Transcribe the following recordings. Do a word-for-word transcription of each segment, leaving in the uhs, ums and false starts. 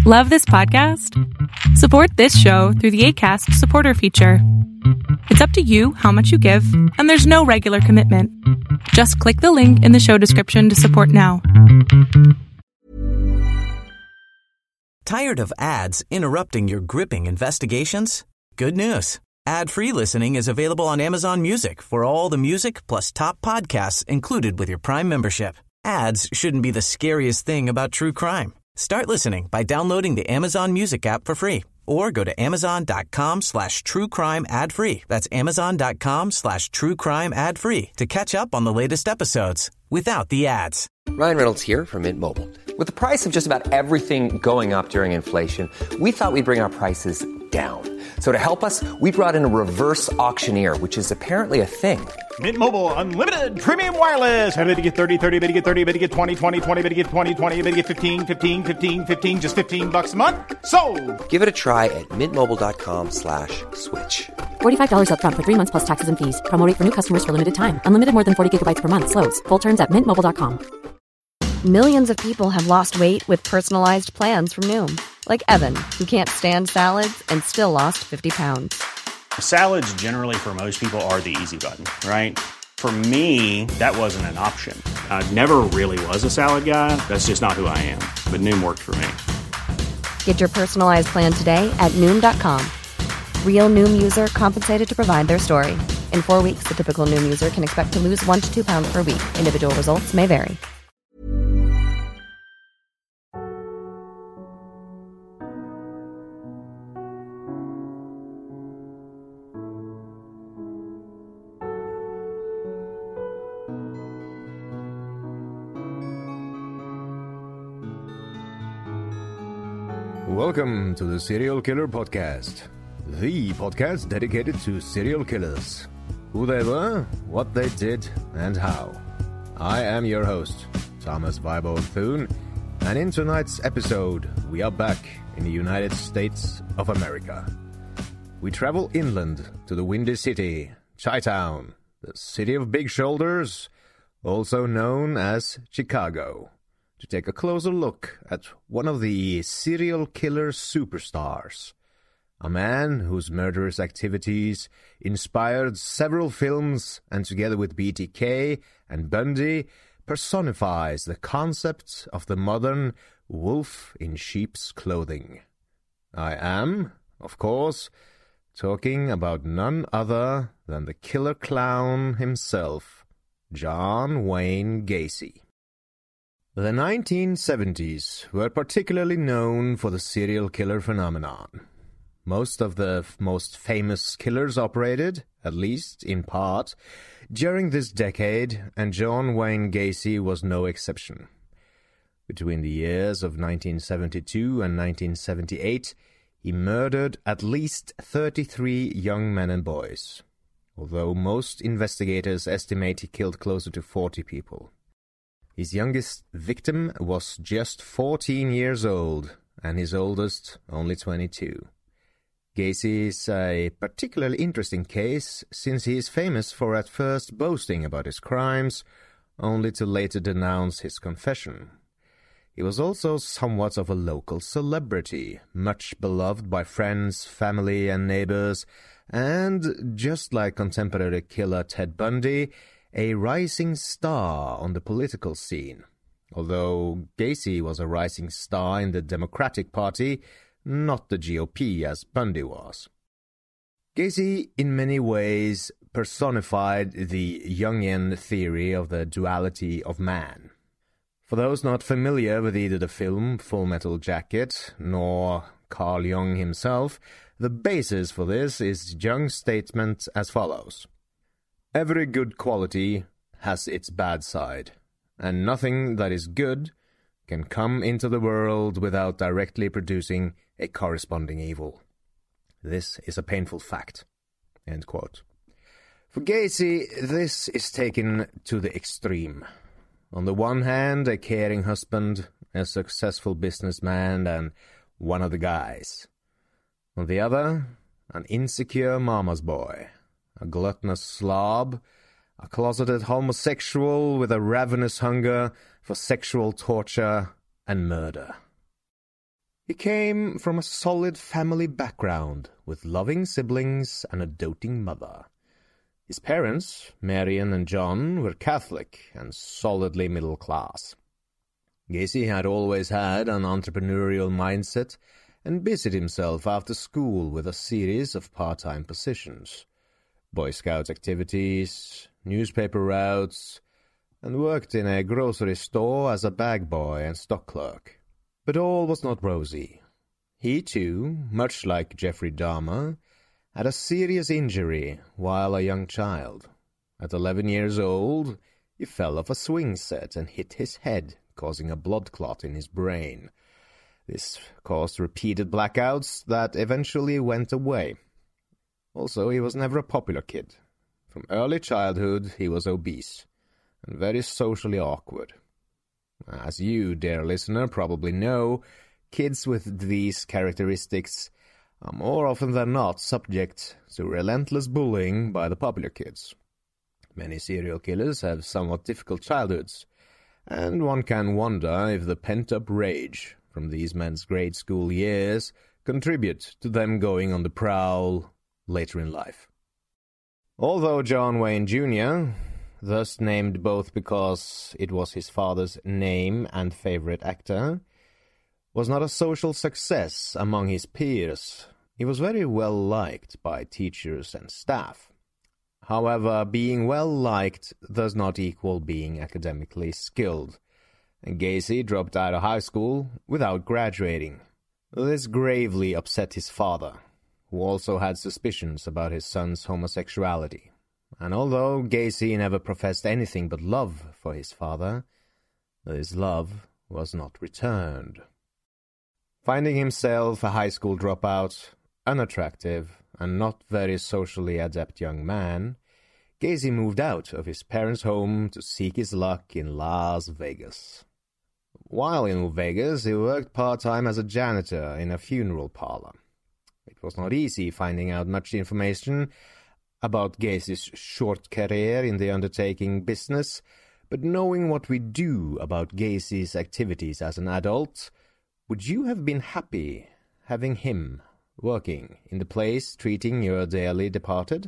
Love this podcast? Support this show through the Acast supporter feature. It's up to you how much you give, and there's no regular commitment. Just click the link in the show description to support now. Tired of ads interrupting your gripping investigations? Good news. Ad-free listening is available on Amazon Music for all the music plus top podcasts included with your Prime membership. Ads shouldn't be the scariest thing about true crime. Start listening by downloading the Amazon Music app for free or go to amazon.com slash true crime ad free. That's amazon.com slash true crime ad free to catch up on the latest episodes without the ads. Ryan Reynolds here from Mint Mobile. With the price of just about everything going up during inflation, we thought we'd bring our prices down. So to help us, we brought in a reverse auctioneer, which is apparently a thing. Mint Mobile Unlimited Premium Wireless. How to get thirty, thirty, how to get thirty, how to get twenty, twenty, twenty, how to get twenty, twenty, how to get fifteen, fifteen, fifteen, fifteen, just fifteen bucks a month? Sold! Give it a try at mintmobile.com slash switch. forty-five dollars up front for three months plus taxes and fees. Promo rate for new customers for limited time. Unlimited more than forty gigabytes per month. Slows full terms at mint mobile dot com. Millions of people have lost weight with personalized plans from Noom. Like Evan, who can't stand salads and still lost fifty pounds. Salads generally for most people are the easy button, right? For me, that wasn't an option. I never really was a salad guy. That's just not who I am. But Noom worked for me. Get your personalized plan today at Noom dot com. Real Noom user compensated to provide their story. In four weeks, the typical Noom user can expect to lose one to two pounds per week. Individual results may vary. Welcome to the Serial Killer Podcast, the podcast dedicated to serial killers, who they were, what they did, and how. I am your host, Thomas Vibo Thune, and in tonight's episode, we are back in the United States of America. We travel inland to the Windy City, Chi-Town, the city of big shoulders, also known as Chicago, to take a closer look at one of the serial killer superstars, a man whose murderous activities inspired several films and together with B T K and Bundy personifies the concept of the modern wolf in sheep's clothing. I am, of course, talking about none other than the killer clown himself, John Wayne Gacy. The nineteen seventies were particularly known for the serial killer phenomenon. Most of the f- most famous killers operated, at least in part, during this decade, and John Wayne Gacy was no exception. Between the years of nineteen seventy-two and nineteen seventy-eight, he murdered at least thirty-three young men and boys, although most investigators estimate he killed closer to forty people. His youngest victim was just fourteen years old, and his oldest only twenty-two. Gacy is a particularly interesting case, since he is famous for at first boasting about his crimes, only to later denounce his confession. He was also somewhat of a local celebrity, much beloved by friends, family, and neighbors, and, just like contemporary killer Ted Bundy, a rising star on the political scene, although Gacy was a rising star in the Democratic Party, not the G O P as Bundy was. Gacy, in many ways, personified the Jungian theory of the duality of man. For those not familiar with either the film Full Metal Jacket nor Carl Jung himself, the basis for this is Jung's statement as follows. Every good quality has its bad side, and nothing that is good can come into the world without directly producing a corresponding evil. This is a painful fact. End quote. For Gacy, this is taken to the extreme. On the one hand, a caring husband, a successful businessman, and one of the guys. On the other, an insecure mama's boy, a gluttonous slob, a closeted homosexual with a ravenous hunger for sexual torture and murder. He came from a solid family background, with loving siblings and a doting mother. His parents, Marion and John, were Catholic and solidly middle class. Gacy had always had an entrepreneurial mindset and busied himself after school with a series of part-time positions, Boy Scouts activities, newspaper routes, and worked in a grocery store as a bag boy and stock clerk. But all was not rosy. He, too, much like Jeffrey Dahmer, had a serious injury while a young child. At eleven years old, he fell off a swing set and hit his head, causing a blood clot in his brain. This caused repeated blackouts that eventually went away. Also, he was never a popular kid. From early childhood, he was obese and very socially awkward. As you, dear listener, probably know, kids with these characteristics are more often than not subject to relentless bullying by the popular kids. Many serial killers have somewhat difficult childhoods, and one can wonder if the pent-up rage from these men's grade school years contribute to them going on the prowl later in life. Although John Wayne Junior, thus named both because it was his father's name and favorite actor, was not a social success among his peers, he was very well liked by teachers and staff. However, being well liked does not equal being academically skilled, and Gacy dropped out of high school without graduating. This gravely upset his father, who also had suspicions about his son's homosexuality. And although Gacy never professed anything but love for his father, this love was not returned. Finding himself a high school dropout, unattractive, and not very socially adept young man, Gacy moved out of his parents' home to seek his luck in Las Vegas. While in Vegas, he worked part-time as a janitor in a funeral parlor. It was not easy finding out much information about Gacy's short career in the undertaking business, but knowing what we do about Gacy's activities as an adult, would you have been happy having him working in the place treating your dearly departed?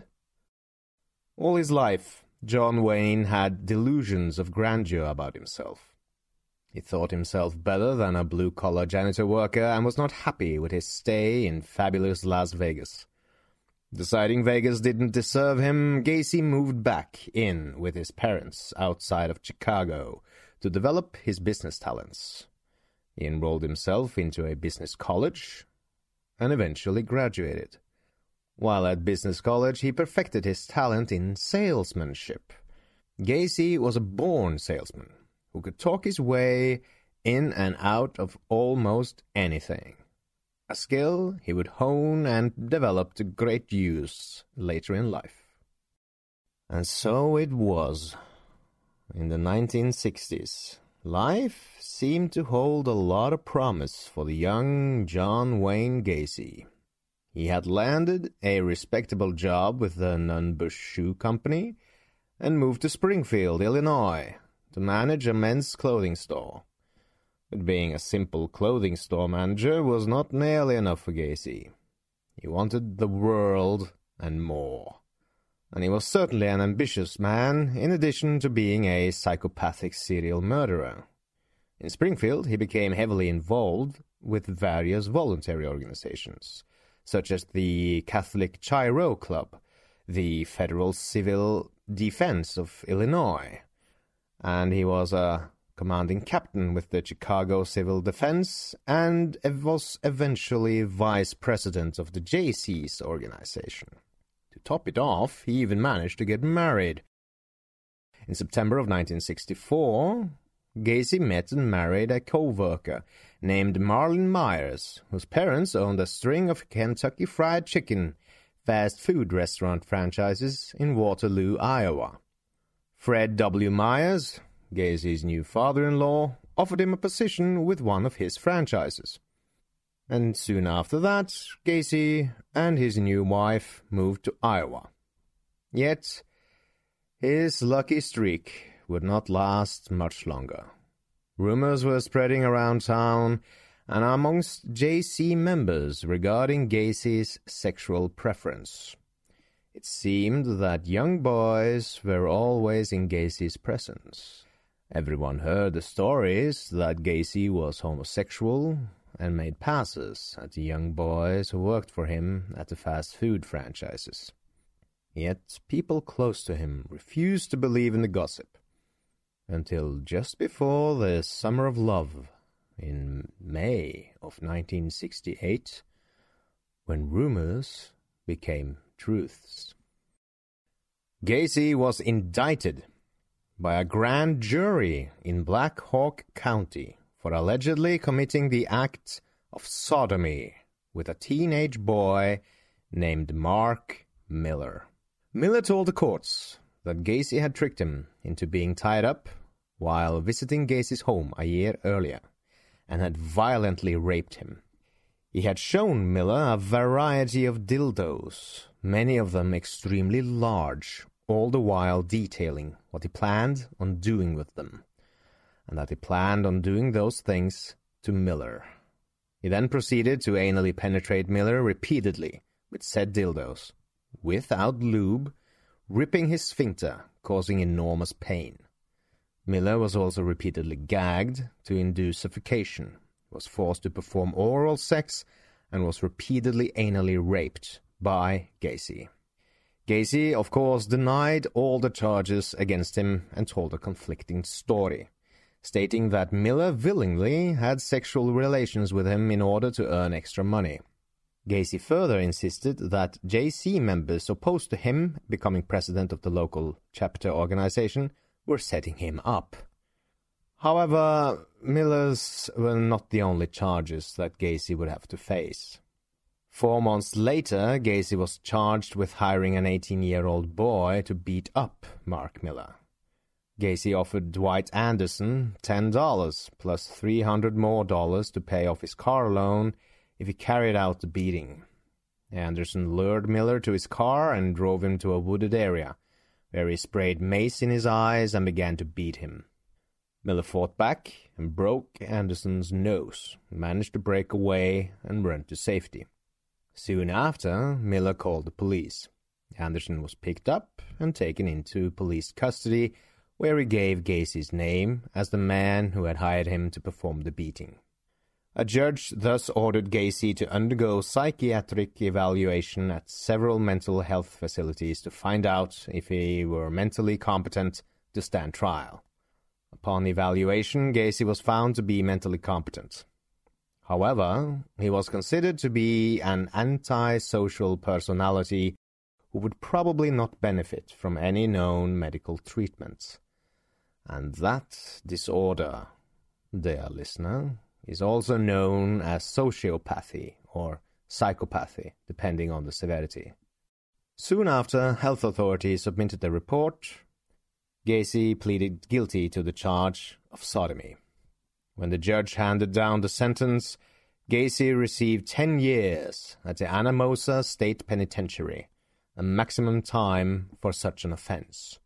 All his life, John Wayne had delusions of grandeur about himself. He thought himself better than a blue-collar janitor worker and was not happy with his stay in fabulous Las Vegas. Deciding Vegas didn't deserve him, Gacy moved back in with his parents outside of Chicago to develop his business talents. He enrolled himself into a business college and eventually graduated. While at business college, he perfected his talent in salesmanship. Gacy was a born salesman who could talk his way in and out of almost anything, a skill he would hone and develop to great use later in life. And so it was. In the nineteen sixties, life seemed to hold a lot of promise for the young John Wayne Gacy. He had landed a respectable job with the Nunn-Bush Shoe Company and moved to Springfield, Illinois, to manage a men's clothing store. But being a simple clothing store manager was not nearly enough for Gacy. He wanted the world and more. And he was certainly an ambitious man, in addition to being a psychopathic serial murderer. In Springfield, he became heavily involved with various voluntary organizations, such as the Catholic Chi-Rho Club, the Federal Civil Defense of Illinois, and he was a commanding captain with the Chicago Civil Defense and was eventually vice president of the Jaycees organization. To top it off, he even managed to get married. In September of nineteen sixty-four, Gacy met and married a co-worker named Marlon Myers, whose parents owned a string of Kentucky Fried Chicken fast food restaurant franchises in Waterloo, Iowa. Fred W. Myers, Gacy's new father-in-law, offered him a position with one of his franchises. And soon after that, Gacy and his new wife moved to Iowa. Yet, his lucky streak would not last much longer. Rumors were spreading around town and amongst J C members regarding Gacy's sexual preference. It seemed that young boys were always in Gacy's presence. Everyone heard the stories that Gacy was homosexual and made passes at the young boys who worked for him at the fast food franchises. Yet people close to him refused to believe in the gossip, until just before the Summer of Love in May of nineteen sixty-eight, when rumors became truths. Gacy was indicted by a grand jury in Black Hawk County for allegedly committing the act of sodomy with a teenage boy named Mark Miller. Miller told the courts that Gacy had tricked him into being tied up while visiting Gacy's home a year earlier, and had violently raped him. He had shown Miller a variety of dildos, many of them extremely large, all the while detailing what he planned on doing with them, and that he planned on doing those things to Miller. He then proceeded to anally penetrate Miller repeatedly with said dildos, without lube, ripping his sphincter, causing enormous pain. Miller was also repeatedly gagged to induce suffocation, was forced to perform oral sex, and was repeatedly anally raped by Gacy. Gacy, of course, denied all the charges against him and told a conflicting story, stating that Miller willingly had sexual relations with him in order to earn extra money. Gacy further insisted that J C members opposed to him becoming president of the local chapter organization were setting him up. However, Miller's were not the only charges that Gacy would have to face. Four months later, Gacy was charged with hiring an eighteen-year-old boy to beat up Mark Miller. Gacy offered Dwight Anderson ten dollars plus three hundred more dollars to pay off his car loan if he carried out the beating. Anderson lured Miller to his car and drove him to a wooded area, where he sprayed mace in his eyes and began to beat him. Miller fought back and broke Anderson's nose, managed to break away and run to safety. Soon after, Miller called the police. Anderson was picked up and taken into police custody, where he gave Gacy's name as the man who had hired him to perform the beating. A judge thus ordered Gacy to undergo psychiatric evaluation at several mental health facilities to find out if he were mentally competent to stand trial. Upon evaluation, Gacy was found to be mentally competent. However, he was considered to be an antisocial personality who would probably not benefit from any known medical treatment. And that disorder, dear listener, is also known as sociopathy or psychopathy, depending on the severity. Soon after health authorities submitted their report, Gacy pleaded guilty to the charge of sodomy. When the judge handed down the sentence, Gacy received ten years at the Anamosa State Penitentiary, a maximum time for such an offense.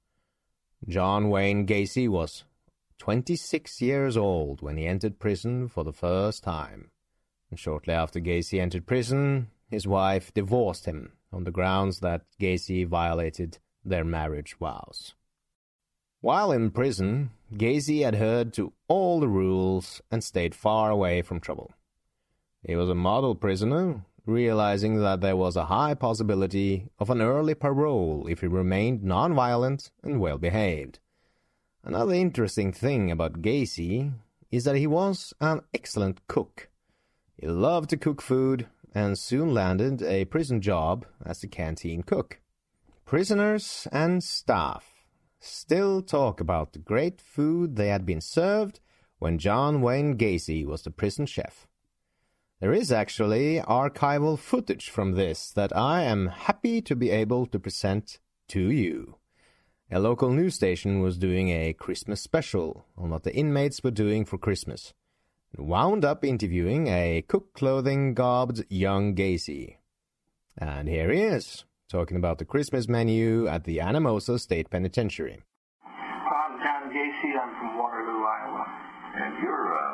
John Wayne Gacy was twenty-six years old when he entered prison for the first time. And shortly after Gacy entered prison, his wife divorced him on the grounds that Gacy violated their marriage vows. While in prison, Gacy adhered to all the rules and stayed far away from trouble. He was a model prisoner, realizing that there was a high possibility of an early parole if he remained nonviolent and well-behaved. Another interesting thing about Gacy is that he was an excellent cook. He loved to cook food and soon landed a prison job as the canteen cook. Prisoners and staff still talk about the great food they had been served when John Wayne Gacy was the prison chef. There is actually archival footage from this that I am happy to be able to present to you. A local news station was doing a Christmas special on what the inmates were doing for Christmas, and wound up interviewing a cook-clothing-garbed young Gacy. And here he is, talking about the Christmas menu at the Anamosa State Penitentiary. I'm John Gacy. I'm from Waterloo, Iowa. And you're a man of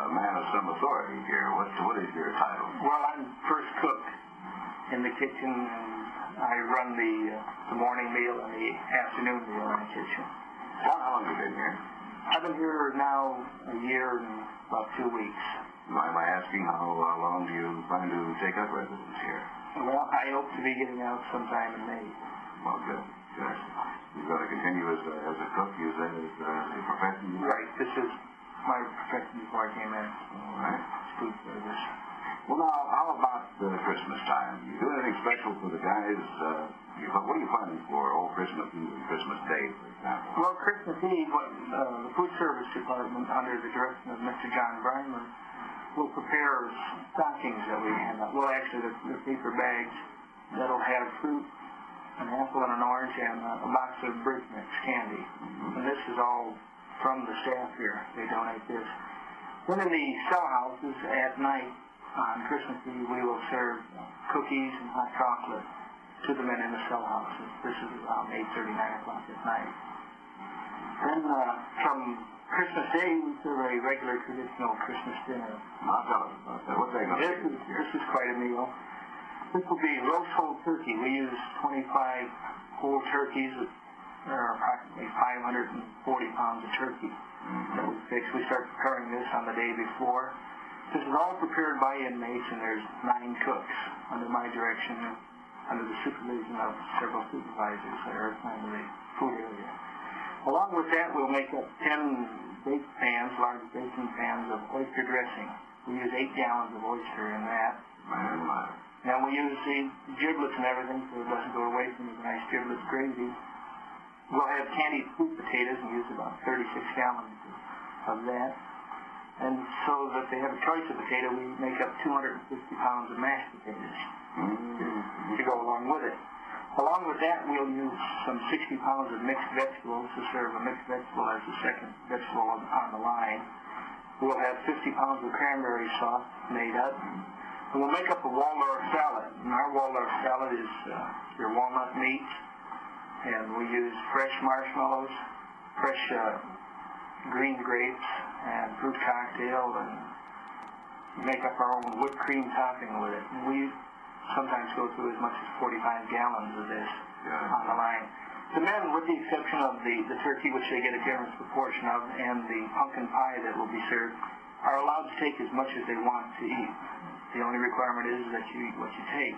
some authority here. What, what is your title? Well, I'm first cook in the kitchen, and I run the, uh, the morning meal and the afternoon meal in the kitchen. How, how long have you been here? I've been here now a year and about two weeks. Why am I asking how, how long do you plan to take up residence here? Well, I hope to be getting out sometime in May. Well, good. Good. You're going to continue as a, as a cook, you said, as a, a profession? Right. This is my profession before I came in. All right. Food service. Well, now, how about uh, Christmas time? You do anything special for the guys? Uh, you, what are you planning for old Christmas Eve and Christmas Day, for example? Well, Christmas Eve, what, uh, the food service department, under the direction of Mister John Breimer, will prepare stockings that we hand out. Well, actually, they're, they're paper bags that'll have fruit, an apple and an orange, and uh, a box of Brick Mix candy. Mm-hmm. And this is all from the staff here. They donate this. Then in the cell houses at night, on Christmas Eve, we will serve cookies and hot chocolate to the men in the cell houses. This is around eight thirty, nine o'clock at night. Then uh, from Christmas Day, we serve a regular traditional Christmas dinner. Now tell us about that. What's that going to be? This is quite a meal. This will be roast whole turkey. We use twenty-five whole turkeys. There are approximately five hundred forty pounds of turkey mm-hmm. that we fix. We start preparing this on the day before. This is all prepared by inmates, and there's nine cooks under my direction, under the supervision of several supervisors that are assigned to the food area. Along with that, we'll make up ten bake pans, large baking pans of oyster dressing. We use eight gallons of oyster in that. Man, my. Now we use the giblets and everything so it doesn't go away from the nice giblets gravy. We'll have candied sweet potatoes and use about thirty-six gallons of that. And so that they have a choice of potato, we make up two hundred fifty pounds of mashed potatoes mm-hmm. to go along with it. Along with that, we'll use some sixty pounds of mixed vegetables to serve a mixed vegetable as the second vegetable on, on the line. We'll have fifty pounds of cranberry sauce made up. And we'll make up a Waldorf salad. And our Waldorf salad is uh, your walnut meat. And we use fresh marshmallows, fresh uh, green grapes, and fruit cocktail, and make up our own whipped cream topping with it. And we sometimes go through as much as forty-five gallons of this yeah. on the line. The men, with the exception of the, the turkey, which they get a generous proportion of, and the pumpkin pie that will be served, are allowed to take as much as they want to eat. The only requirement is that you eat what you take.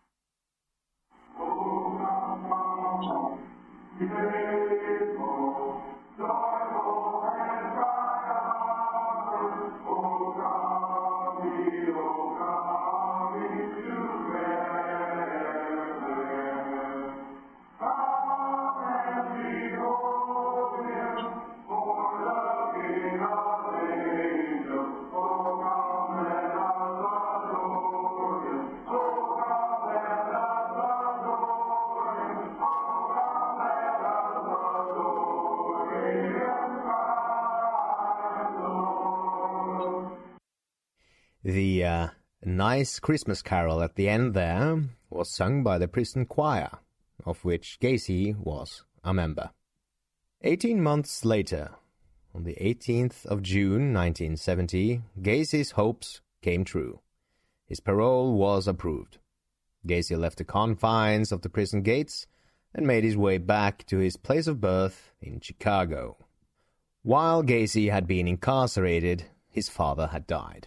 The uh, nice Christmas carol at the end there was sung by the prison choir, of which Gacy was a member. Eighteen months later, on the eighteenth of June nineteen seventy, Gacy's hopes came true. His parole was approved. Gacy left the confines of the prison gates and made his way back to his place of birth in Chicago. While Gacy had been incarcerated, his father had died.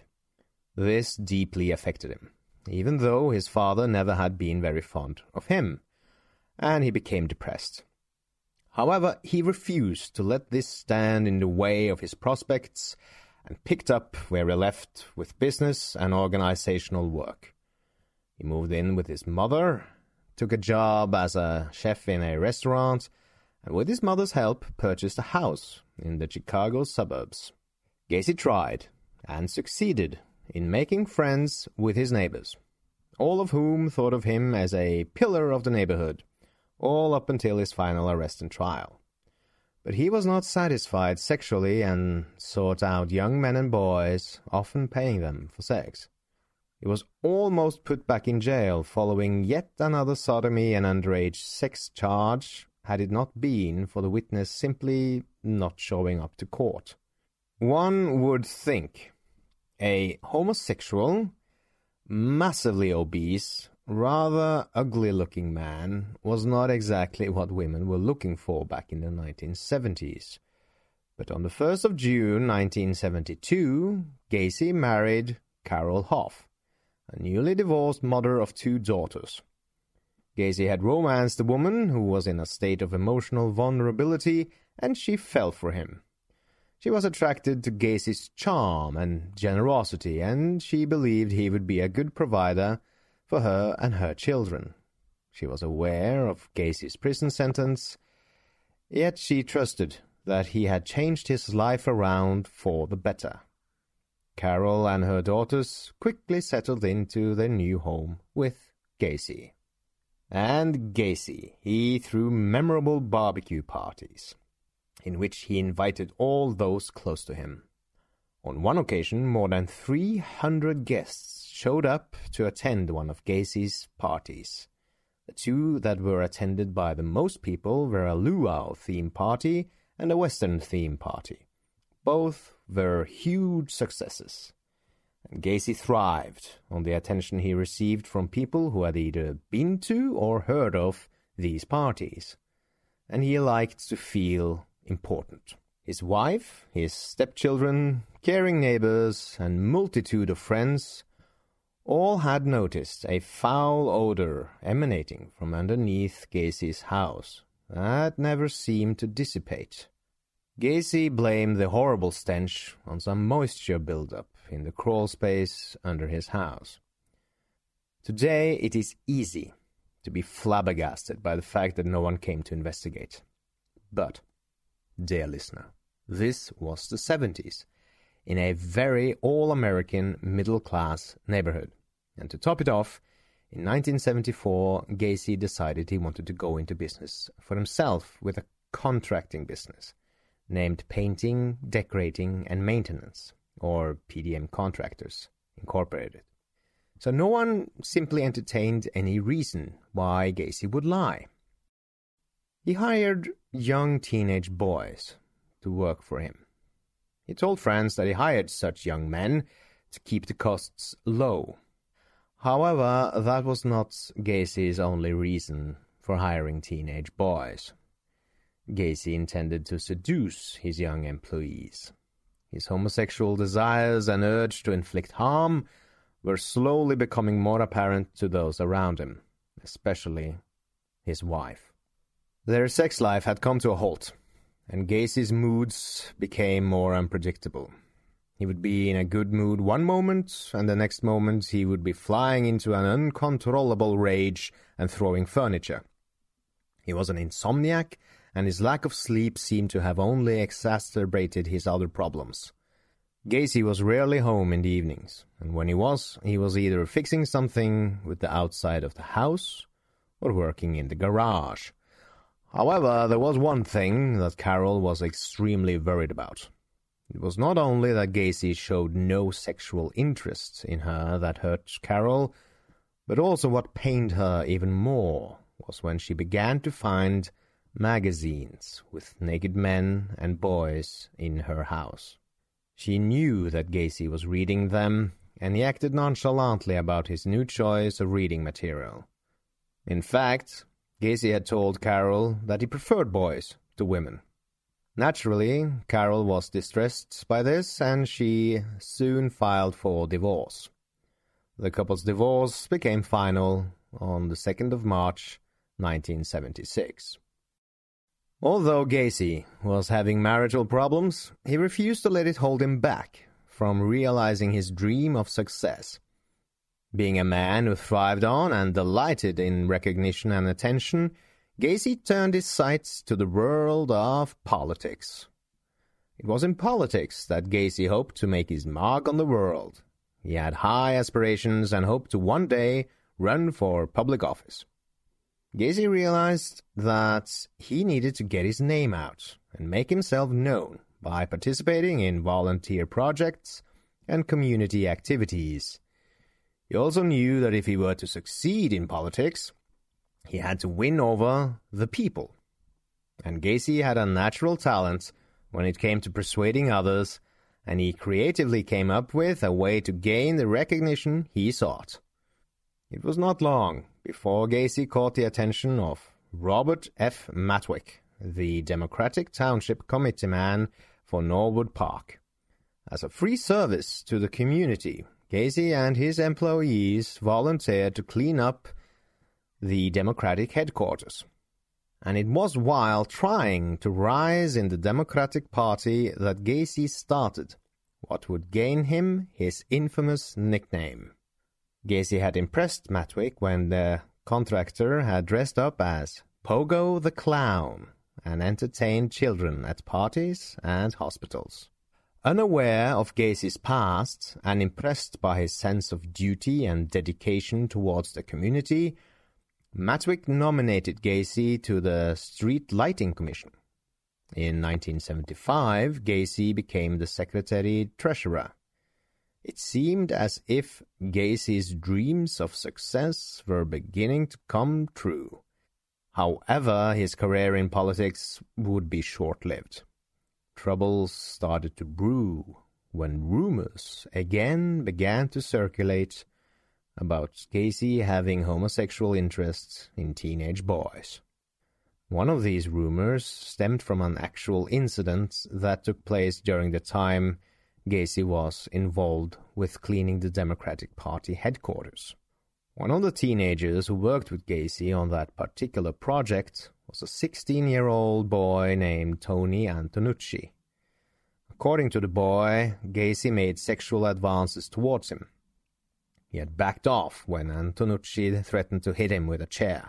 This deeply affected him, even though his father never had been very fond of him, and he became depressed. However, he refused to let this stand in the way of his prospects and picked up where he left with business and organizational work. He moved in with his mother, took a job as a chef in a restaurant, and with his mother's help purchased a house in the Chicago suburbs. Gacy tried and succeeded in making friends with his neighbors, all of whom thought of him as a pillar of the neighborhood, all up until his final arrest and trial. But he was not satisfied sexually and sought out young men and boys, often paying them for sex. He was almost put back in jail following yet another sodomy and underage sex charge, had it not been for the witness simply not showing up to court. One would think A homosexual, massively obese, rather ugly-looking man was not exactly what women were looking for back in the nineteen seventies. But on the first of June nineteen seventy-two, Gacy married Carol Hoff, a newly divorced mother of two daughters. Gacy had romanced a woman who was in a state of emotional vulnerability, and she fell for him. She was attracted to Gacy's charm and generosity, and she believed he would be a good provider for her and her children. She was aware of Gacy's prison sentence, yet she trusted that he had changed his life around for the better. Carol and her daughters quickly settled into their new home with Gacy. And Gacy, he threw memorable barbecue parties, in which he invited all those close to him. On one occasion, more than three hundred guests showed up to attend one of Gacy's parties. The two that were attended by the most people were a luau theme party and a Western theme party. Both were huge successes, and Gacy thrived on the attention he received from people who had either been to or heard of these parties, and he liked to feel important. His wife, his stepchildren, caring neighbors, and multitude of friends all had noticed a foul odor emanating from underneath Gacy's house that never seemed to dissipate. Gacy blamed the horrible stench on some moisture buildup in the crawl space under his house. Today it is easy to be flabbergasted by the fact that no one came to investigate. But, dear listener, this was the seventies, in a very all-American middle-class neighborhood. And to top it off, in nineteen seventy-four, Gacy decided he wanted to go into business for himself with a contracting business named Painting, Decorating, and Maintenance, or P D M Contractors Incorporated. So no one simply entertained any reason why Gacy would lie. He hired young teenage boys to work for him. He told friends that he hired such young men to keep the costs low. However, that was not Gacy's only reason for hiring teenage boys. Gacy intended to seduce his young employees. His homosexual desires and urge to inflict harm were slowly becoming more apparent to those around him, especially his wife. Their sex life had come to a halt, and Gacy's moods became more unpredictable. He would be in a good mood one moment, and the next moment he would be flying into an uncontrollable rage and throwing furniture. He was an insomniac, and his lack of sleep seemed to have only exacerbated his other problems. Gacy was rarely home in the evenings, and when he was, he was either fixing something with the outside of the house or working in the garage. However, there was one thing that Carol was extremely worried about. It was not only that Gacy showed no sexual interest in her that hurt Carol, but also what pained her even more was when she began to find magazines with naked men and boys in her house. She knew that Gacy was reading them, and he acted nonchalantly about his new choice of reading material. In fact, Gacy had told Carol that he preferred boys to women. Naturally, Carol was distressed by this, and she soon filed for divorce. The couple's divorce became final on the second of March, nineteen seventy-six. Although Gacy was having marital problems, he refused to let it hold him back from realizing his dream of success. Being a man who thrived on and delighted in recognition and attention, Gacy turned his sights to the world of politics. It was in politics that Gacy hoped to make his mark on the world. He had high aspirations and hoped to one day run for public office. Gacy realized that he needed to get his name out and make himself known by participating in volunteer projects and community activities. He also knew that if he were to succeed in politics, he had to win over the people. And Gacy had a natural talent when it came to persuading others and he creatively came up with a way to gain the recognition he sought. It was not long before Gacy caught the attention of Robert F. Matwick, the Democratic Township Committeeman for Norwood Park. As a free service to the community, Gacy and his employees volunteered to clean up the Democratic headquarters. And it was while trying to rise in the Democratic Party that Gacy started what would gain him his infamous nickname. Gacy had impressed Matwick when the contractor had dressed up as Pogo the Clown and entertained children at parties and hospitals. Unaware of Gacy's past and impressed by his sense of duty and dedication towards the community, Matwick nominated Gacy to the Street Lighting Commission. In nineteen seventy-five, Gacy became the secretary-treasurer. It seemed as if Gacy's dreams of success were beginning to come true. However, his career in politics would be short-lived. Troubles started to brew when rumors again began to circulate about Gacy having homosexual interests in teenage boys. One of these rumors stemmed from an actual incident that took place during the time Gacy was involved with cleaning the Democratic Party headquarters. One of the teenagers who worked with Gacy on that particular project was a sixteen-year-old boy named Tony Antonucci. According to the boy, Gacy made sexual advances towards him. He had backed off when Antonucci threatened to hit him with a chair.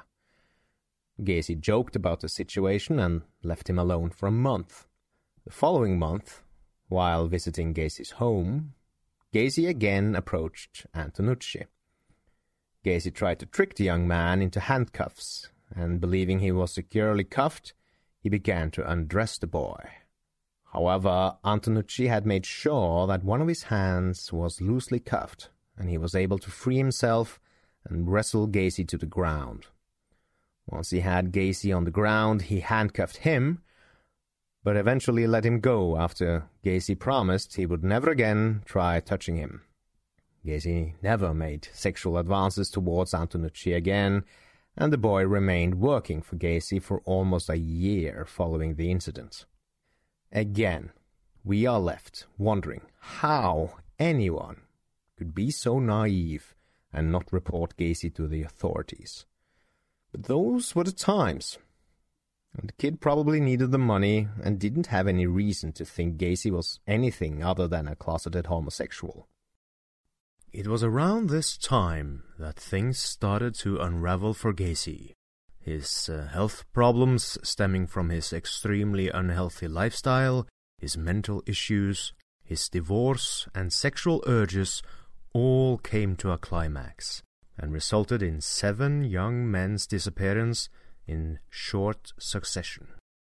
Gacy joked about the situation and left him alone for a month. The following month, while visiting Gacy's home, Gacy again approached Antonucci. Gacy tried to trick the young man into handcuffs, and believing he was securely cuffed, he began to undress the boy. However, Antonucci had made sure that one of his hands was loosely cuffed, and he was able to free himself and wrestle Gacy to the ground. Once he had Gacy on the ground, he handcuffed him, but eventually let him go after Gacy promised he would never again try touching him. Gacy never made sexual advances towards Antonucci again, and the boy remained working for Gacy for almost a year following the incident. Again, we are left wondering how anyone could be so naive and not report Gacy to the authorities. But those were the times. And the kid probably needed the money and didn't have any reason to think Gacy was anything other than a closeted homosexual. It was around this time that things started to unravel for Gacy. His uh, health problems stemming from his extremely unhealthy lifestyle, his mental issues, his divorce, and sexual urges all came to a climax and resulted in seven young men's disappearance in short succession.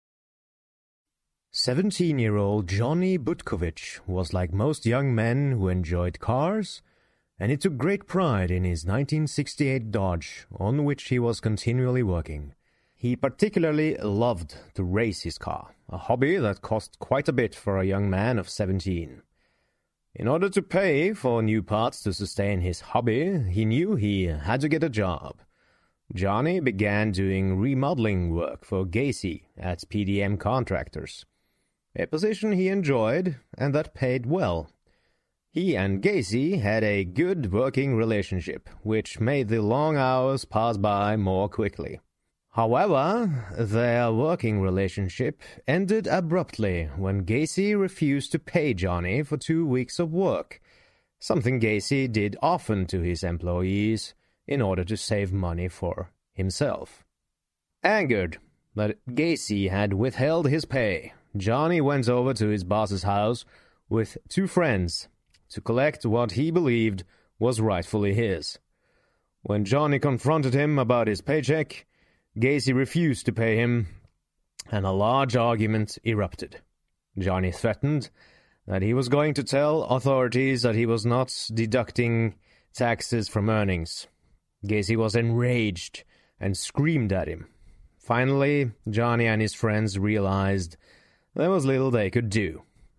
Seventeen-year-old Johnny Butkovich was like most young men who enjoyed cars, and he took great pride in his nineteen sixty-eight Dodge, on which he was continually working. He particularly loved to race his car, a hobby that cost quite a bit for a young man of seventeen. In order to pay for new parts to sustain his hobby, he knew he had to get a job. Johnny began doing remodeling work for Gacy at P D M Contractors, a position he enjoyed and that paid well. He and Gacy had a good working relationship, which made the long hours pass by more quickly. However, their working relationship ended abruptly when Gacy refused to pay Johnny for two weeks of work, something Gacy did often to his employees in order to save money for himself. Angered that Gacy had withheld his pay, Johnny went over to his boss's house with two friends to collect what he believed was rightfully his. When Johnny confronted him about his paycheck, Gacy refused to pay him, and a large argument erupted. Johnny threatened that he was going to tell authorities that he was not deducting taxes from earnings. Gacy was enraged and screamed at him. Finally, Johnny and his friends realized there was little they could do,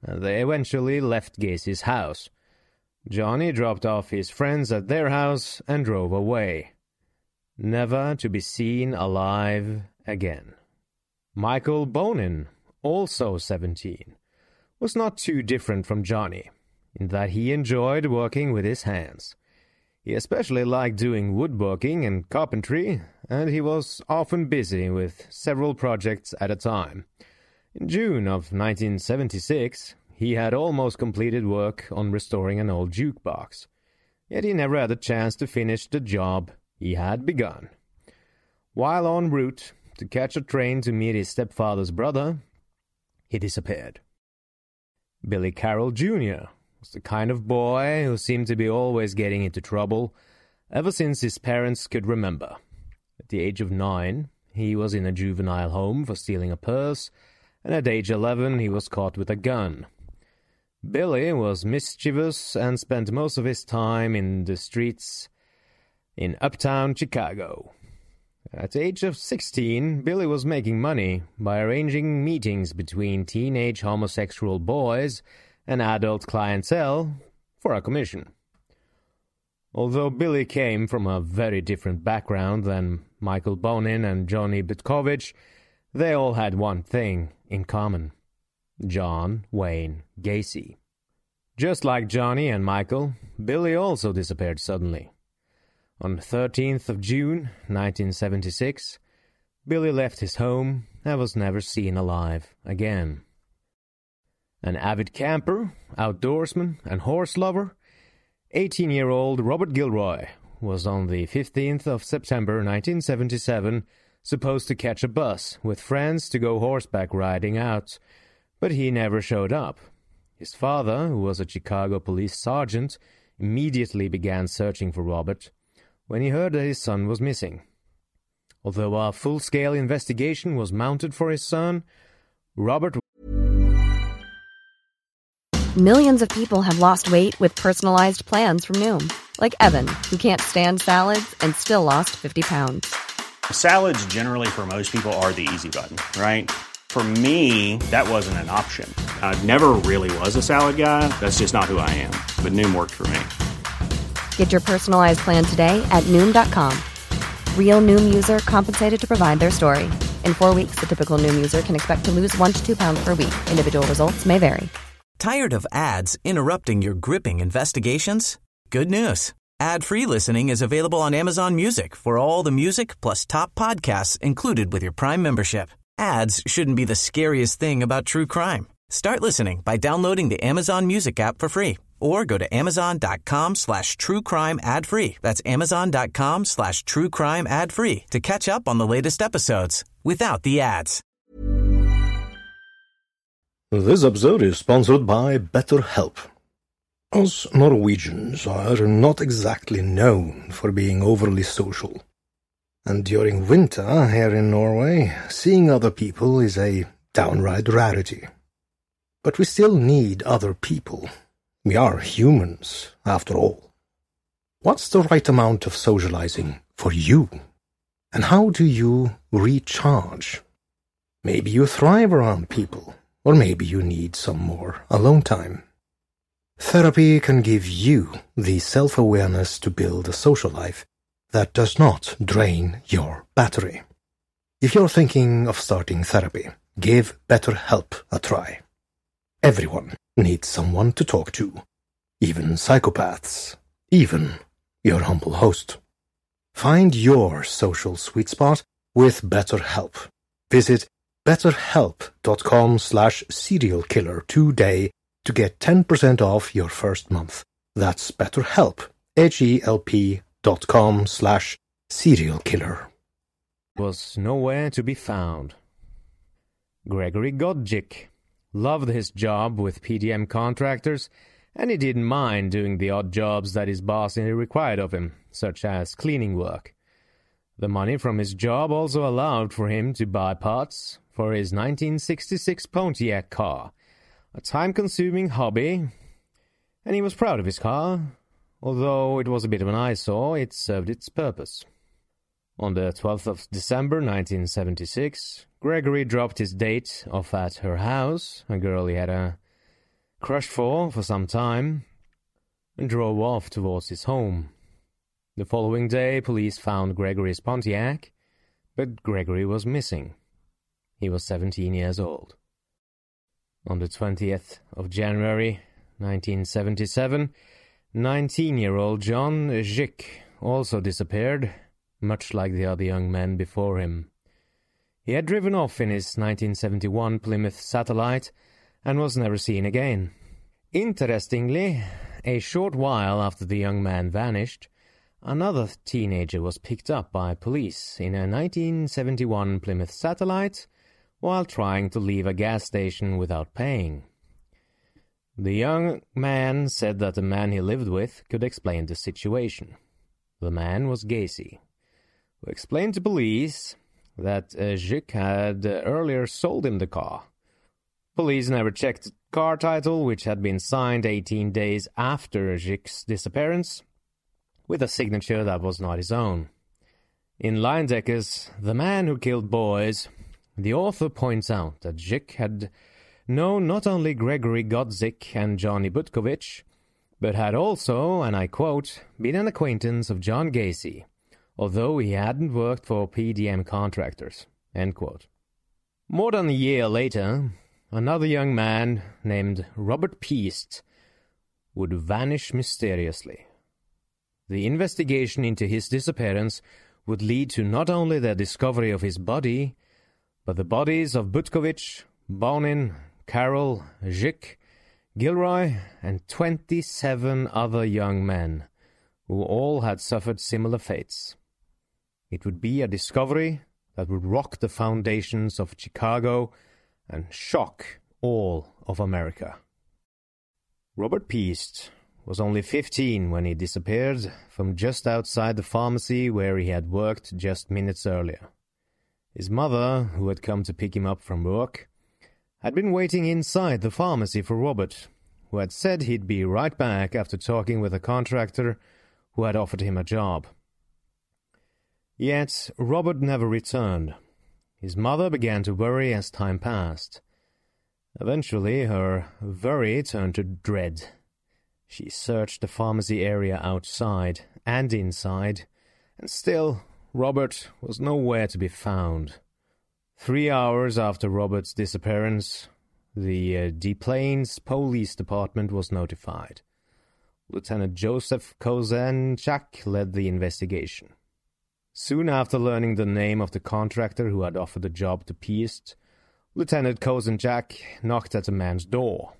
and they eventually left Gacy's house. Johnny dropped off his friends at their house and drove away, never to be seen alive again. Michael Bonin, also seventeen, was not too different from Johnny, in that he enjoyed working with his hands. He especially liked doing woodworking and carpentry, and he was often busy with several projects at a time. In June of nineteen seventy-six, he had almost completed work on restoring an old jukebox, yet he never had a chance to finish the job he had begun. While en route to catch a train to meet his stepfather's brother, he disappeared. Billy Carroll Junior was the kind of boy who seemed to be always getting into trouble ever since his parents could remember. At the age of nine, he was in a juvenile home for stealing a purse, and at age eleven he was caught with a gun. Billy was mischievous and spent most of his time in the streets in uptown Chicago. At the age of sixteen, Billy was making money by arranging meetings between teenage homosexual boys and adult clientele for a commission. Although Billy came from a very different background than Michael Bonin and Johnny Butkovich, they all had one thing in common: John Wayne Gacy. Just like Johnny and Michael, Billy also disappeared suddenly. On the thirteenth of June, nineteen seventy-six, Billy left his home and was never seen alive again. An avid camper, outdoorsman, and horse lover, eighteen-year-old Robert Gilroy was on the fifteenth of September nineteen seventy-seven supposed to catch a bus with friends to go horseback riding out, but he never showed up. His father, who was a Chicago police sergeant, immediately began searching for Robert when he heard that his son was missing. Although a full-scale investigation was mounted for his son, Robert... Millions of people have lost weight with personalized plans from Noom. Like Evan, who can't stand salads and still lost fifty pounds. Salads generally for most people are the easy button, right? For me, that wasn't an option. I never really was a salad guy. That's just not who I am. But Noom worked for me. Get your personalized plan today at Noom dot com. Real Noom user compensated to provide their story. In four weeks, the typical Noom user can expect to lose one to two pounds per week. Individual results may vary. Tired of ads interrupting your gripping investigations? Good news. Ad-free listening is available on Amazon Music for all the music plus top podcasts included with your Prime membership. Ads shouldn't be the scariest thing about true crime. Start listening by downloading the Amazon Music app for free or go to amazon.com slash true crime ad free. That's amazon.com slash true crime ad free to catch up on the latest episodes without the ads. This episode is sponsored by BetterHelp. Us Norwegians are not exactly known for being overly social. And during winter here in Norway, seeing other people is a downright rarity. But we still need other people. We are humans, after all. What's the right amount of socializing for you? And how do you recharge? Maybe you thrive around people, or maybe you need some more alone time. Therapy can give you the self-awareness to build a social life that does not drain your battery. If you're thinking of starting therapy, give BetterHelp a try. Everyone needs someone to talk to, even psychopaths, even your humble host. Find your social sweet spot with BetterHelp. Visit betterhelp.com slash serial killer today to get ten percent off your first month. That's BetterHelp, H-E-L-P dot com slash serial killer. Was nowhere to be found. Gregory Godjic loved his job with P D M contractors, and he didn't mind doing the odd jobs that his boss required of him, such as cleaning work. The money from his job also allowed for him to buy parts for his nineteen sixty-six Pontiac car, a time-consuming hobby, and he was proud of his car. Although it was a bit of an eyesore, it served its purpose. On the twelfth of December nineteen seventy-six, Gregory dropped his date off at her house, a girl he had a crushed for for some time, and drove off towards his home. The following day, police found Gregory's Pontiac, but Gregory was missing. He was seventeen years old. On the twentieth of January, nineteen seventy-seven, nineteen-year-old John Zsik also disappeared, much like the other young men before him. He had driven off in his nineteen seventy-one Plymouth Satellite and was never seen again. Interestingly, a short while after the young man vanished, another teenager was picked up by police in a nineteen seventy-one Plymouth Satellite while trying to leave a gas station without paying. The young man said that the man he lived with could explain the situation. The man was Gacy, who explained to police that uh, Zsik had uh, earlier sold him the car. Police never checked the car title, which had been signed eighteen days after Zsik's disappearance, with a signature that was not his own. In Leindecker's The Man Who Killed Boys, the author points out that Zsik had known not only Gregory Godzik and Johnny Butkovich, but had also, and I quote, been an acquaintance of John Gacy, although he hadn't worked for P D M contractors, end quote. More than a year later, another young man named Robert Peast would vanish mysteriously. The investigation into his disappearance would lead to not only the discovery of his body, but the bodies of Butkovich, Bonin, Carroll, Zsik, Gilroy, and twenty-seven other young men, who all had suffered similar fates. It would be a discovery that would rock the foundations of Chicago and shock all of America. Robert Peast was only fifteen when he disappeared from just outside the pharmacy where he had worked just minutes earlier. His mother, who had come to pick him up from work, had been waiting inside the pharmacy for Robert, who had said he'd be right back after talking with a contractor who had offered him a job. Yet Robert never returned. His mother began to worry as time passed. Eventually, her worry turned to dread. She searched the pharmacy area outside and inside, and still Robert was nowhere to be found. Three hours after Robert's disappearance, the uh, Des Plaines Police Department was notified. Lieutenant Joseph Kozenchak led the investigation. Soon after learning the name of the contractor who had offered the job to Peast, Lieutenant Kozenchak knocked at the man's door.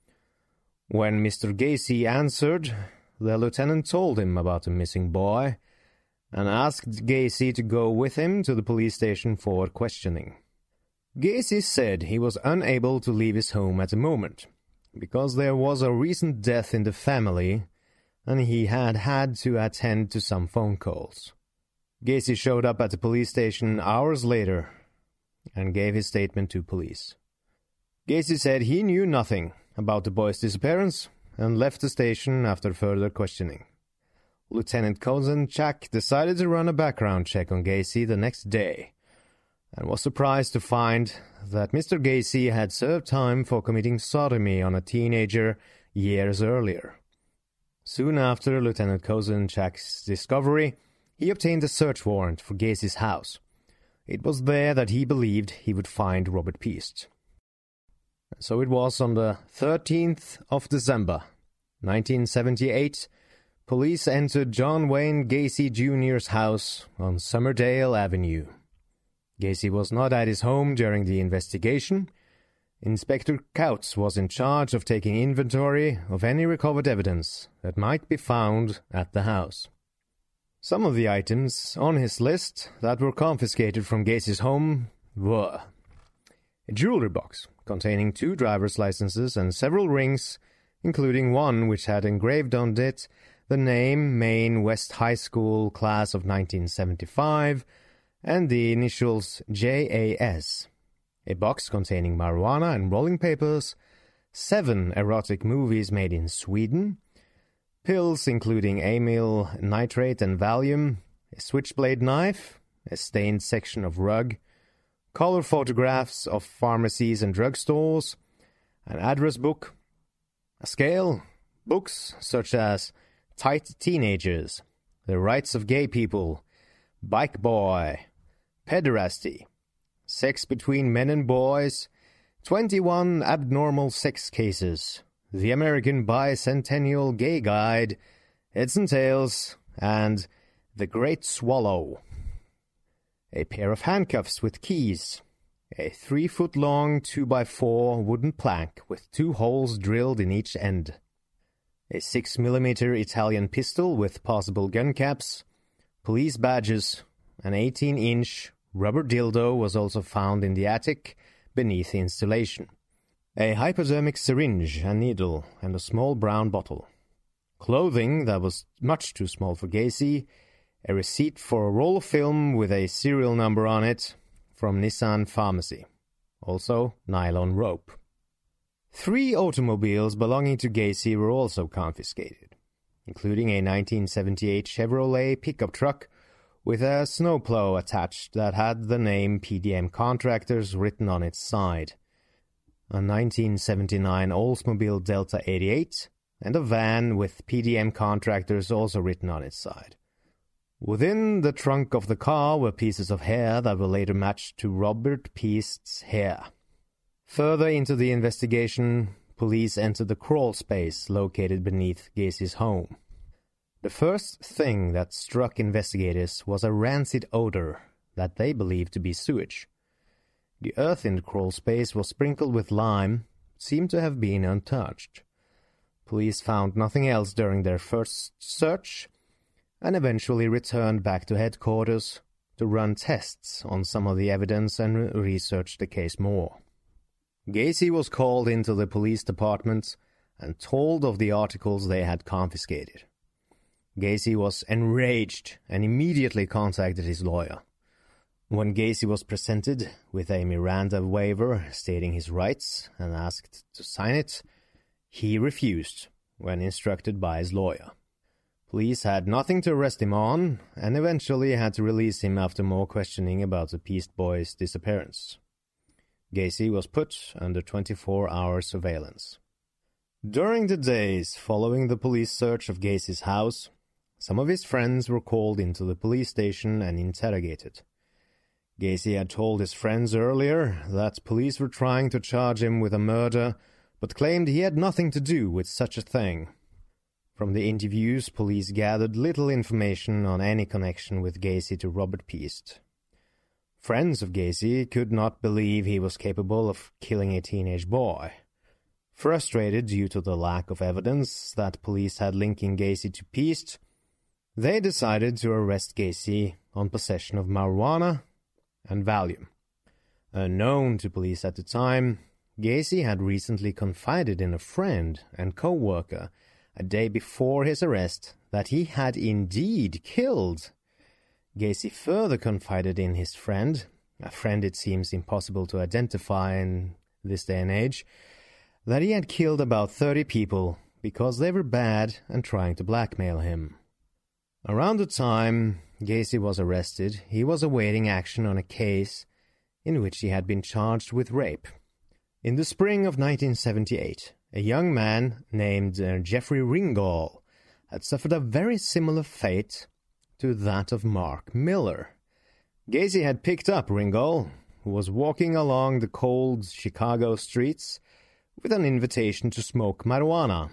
When Mister Gacy answered, the lieutenant told him about the missing boy and asked Gacy to go with him to the police station for questioning. Gacy said he was unable to leave his home at the moment, because there was a recent death in the family, and he had had to attend to some phone calls. Gacy showed up at the police station hours later and gave his statement to police. Gacy said he knew nothing about the boy's disappearance and left the station after further questioning. Lieutenant Kozenchak decided to run a background check on Gacy the next day, and was surprised to find that Mister Gacy had served time for committing sodomy on a teenager years earlier. Soon after Lieutenant Kozenchak's discovery, he obtained a search warrant for Gacy's house. It was there that he believed he would find Robert Peast. So it was on the thirteenth of December, nineteen seventy-eight, police entered John Wayne Gacy Junior's house on Summerdale Avenue. Gacy was not at his home during the investigation. Inspector Couts was in charge of taking inventory of any recovered evidence that might be found at the house. Some of the items on his list that were confiscated from Gacy's home were a jewelry box containing two driver's licenses and several rings, including one which had engraved on it the name Maine West High School class of nineteen seventy-five and the initials J A S, a box containing marijuana and rolling papers, seven erotic movies made in Sweden, pills including amyl nitrate and Valium, a switchblade knife, a stained section of rug, color photographs of pharmacies and drugstores, an address book, A scale, books such as Tight Teenagers, The Rights of Gay People, Bike Boy, Pederasty, Sex Between Men and Boys, twenty-one Abnormal Sex Cases, The American Bicentennial Gay Guide, Heads and Tails, and The Great Swallow. A pair of handcuffs with keys, a three-foot-long two-by-four wooden plank with two holes drilled in each end, a six millimeter Italian pistol with possible gun caps, police badges, an eighteen-inch rubber dildo was also found in the attic beneath the installation, a hypodermic syringe and needle, and a small brown bottle, clothing that was much too small for Gacy, a receipt for a roll of film with a serial number on it from Nissan Pharmacy, also nylon rope. Three automobiles belonging to Gacy were also confiscated, including a nineteen seventy-eight Chevrolet pickup truck with a snowplow attached that had the name P D M Contractors written on its side, a nineteen seventy-nine Oldsmobile Delta eighty-eight, and a van with P D M Contractors also written on its side. Within the trunk of the car were pieces of hair that were later matched to Robert Piest's hair. Further into the investigation, police entered the crawl space located beneath Gacy's home. The first thing that struck investigators was a rancid odor that they believed to be sewage. The earth in the crawl space was sprinkled with lime, seemed to have been untouched. Police found nothing else during their first search, and eventually returned back to headquarters to run tests on some of the evidence and research the case more. Gacy was called into the police department and told of the articles they had confiscated. Gacy was enraged and immediately contacted his lawyer. When Gacy was presented with a Miranda waiver stating his rights and asked to sign it, he refused when instructed by his lawyer. Police had nothing to arrest him on, and eventually had to release him after more questioning about the Piest boys' disappearance. Gacy was put under twenty-four hour surveillance. During the days following the police search of Gacy's house, some of his friends were called into the police station and interrogated. Gacy had told his friends earlier that police were trying to charge him with a murder, but claimed he had nothing to do with such a thing. From the interviews, police gathered little information on any connection with Gacy to Robert Piest. Friends of Gacy could not believe he was capable of killing a teenage boy. Frustrated due to the lack of evidence that police had linking Gacy to Piest, they decided to arrest Gacy on possession of marijuana and Valium. Unknown to police at the time, Gacy had recently confided in a friend and co-worker a day before his arrest that he had indeed killed. Gacy further confided in his friend, a friend it seems impossible to identify in this day and age, that he had killed about thirty people because they were bad and trying to blackmail him. Around the time Gacy was arrested, he was awaiting action on a case in which he had been charged with rape. In the spring of nineteen seventy-eight, a young man named uh, Jeffrey Ringgold had suffered a very similar fate to that of Mark Miller. Gacy had picked up Ringgold, who was walking along the cold Chicago streets with an invitation to smoke marijuana.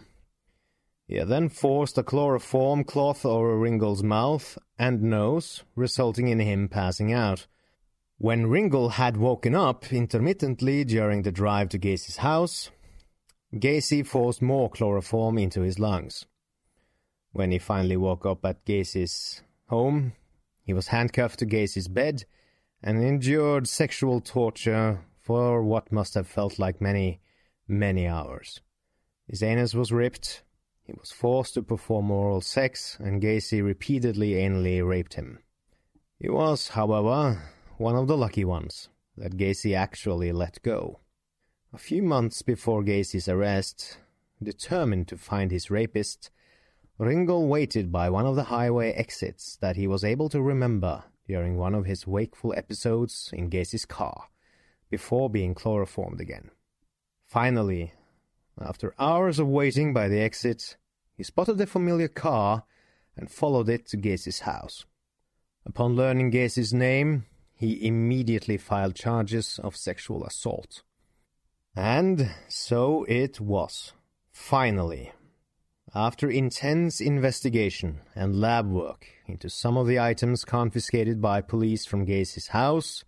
He had then forced a chloroform cloth over Ringgold's mouth and nose, resulting in him passing out. When Ringgold had woken up intermittently during the drive to Gacy's house, Gacy forced more chloroform into his lungs. When he finally woke up at Gacy's home, he was handcuffed to Gacy's bed and endured sexual torture for what must have felt like many, many hours. His anus was ripped, he was forced to perform oral sex, and Gacy repeatedly anally raped him. He was, however, one of the lucky ones that Gacy actually let go. A few months before Gacy's arrest, determined to find his rapist, Ringgold waited by one of the highway exits that he was able to remember during one of his wakeful episodes in Gacy's car, before being chloroformed again. Finally, After hours of waiting by the exit, he spotted a familiar car and followed it to Gacy's house. Upon learning Gacy's name, he immediately filed charges of sexual assault. And so it was. Finally, after intense investigation and lab work into some of the items confiscated by police from Gacy's house,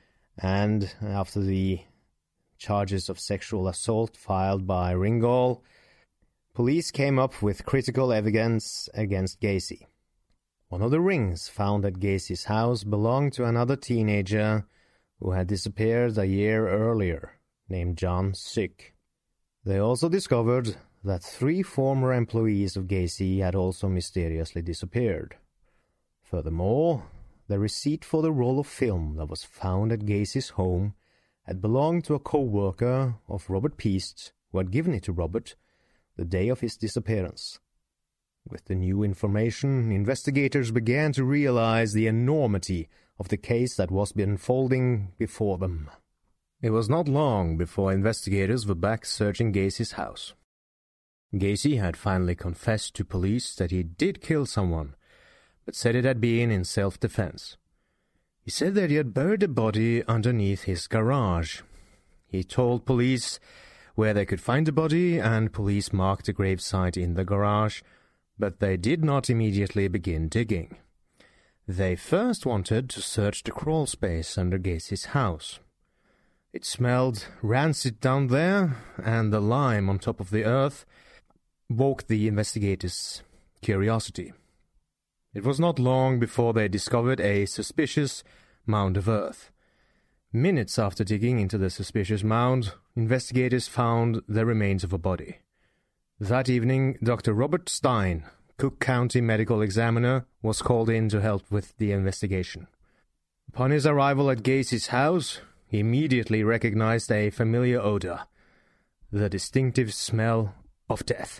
and after the charges of sexual assault filed by Ringgold, police came up with critical evidence against Gacy. One of the rings found at Gacy's house belonged to another teenager who had disappeared a year earlier, named John Sick. They also discovered that three former employees of Gacy had also mysteriously disappeared. Furthermore, the receipt for the roll of film that was found at Gacy's home had belonged to a co-worker of Robert Peast, who had given it to Robert the day of his disappearance. With the new information, investigators began to realize the enormity of the case that was unfolding before them. It was not long before investigators were back searching Gacy's house. Gacy had finally confessed to police that he did kill someone, but said it had been in self-defense. He said that he had buried the body underneath his garage. He told police where they could find the body, and police marked the gravesite in the garage, but they did not immediately begin digging. They first wanted to search the crawl space under Gacy's house. It smelled rancid down there, and the lime on top of the earth woke the investigators' curiosity. It was not long before they discovered a suspicious mound of earth. Minutes after digging into the suspicious mound, investigators found the remains of a body. That evening, Doctor Robert Stein, Cook County medical examiner, was called in to help with the investigation. Upon his arrival at Gacy's house, he immediately recognized a familiar odor, the distinctive smell of death.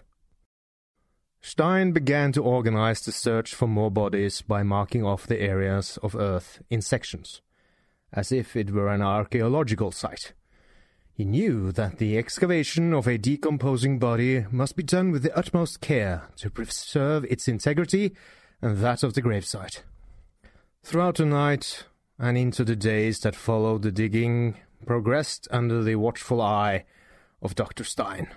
Stein began to organize the search for more bodies by marking off the areas of earth in sections, as if it were an archaeological site. He knew that the excavation of a decomposing body must be done with the utmost care to preserve its integrity and that of the gravesite. Throughout the night and into the days that followed, the digging progressed under the watchful eye of Doctor Stein.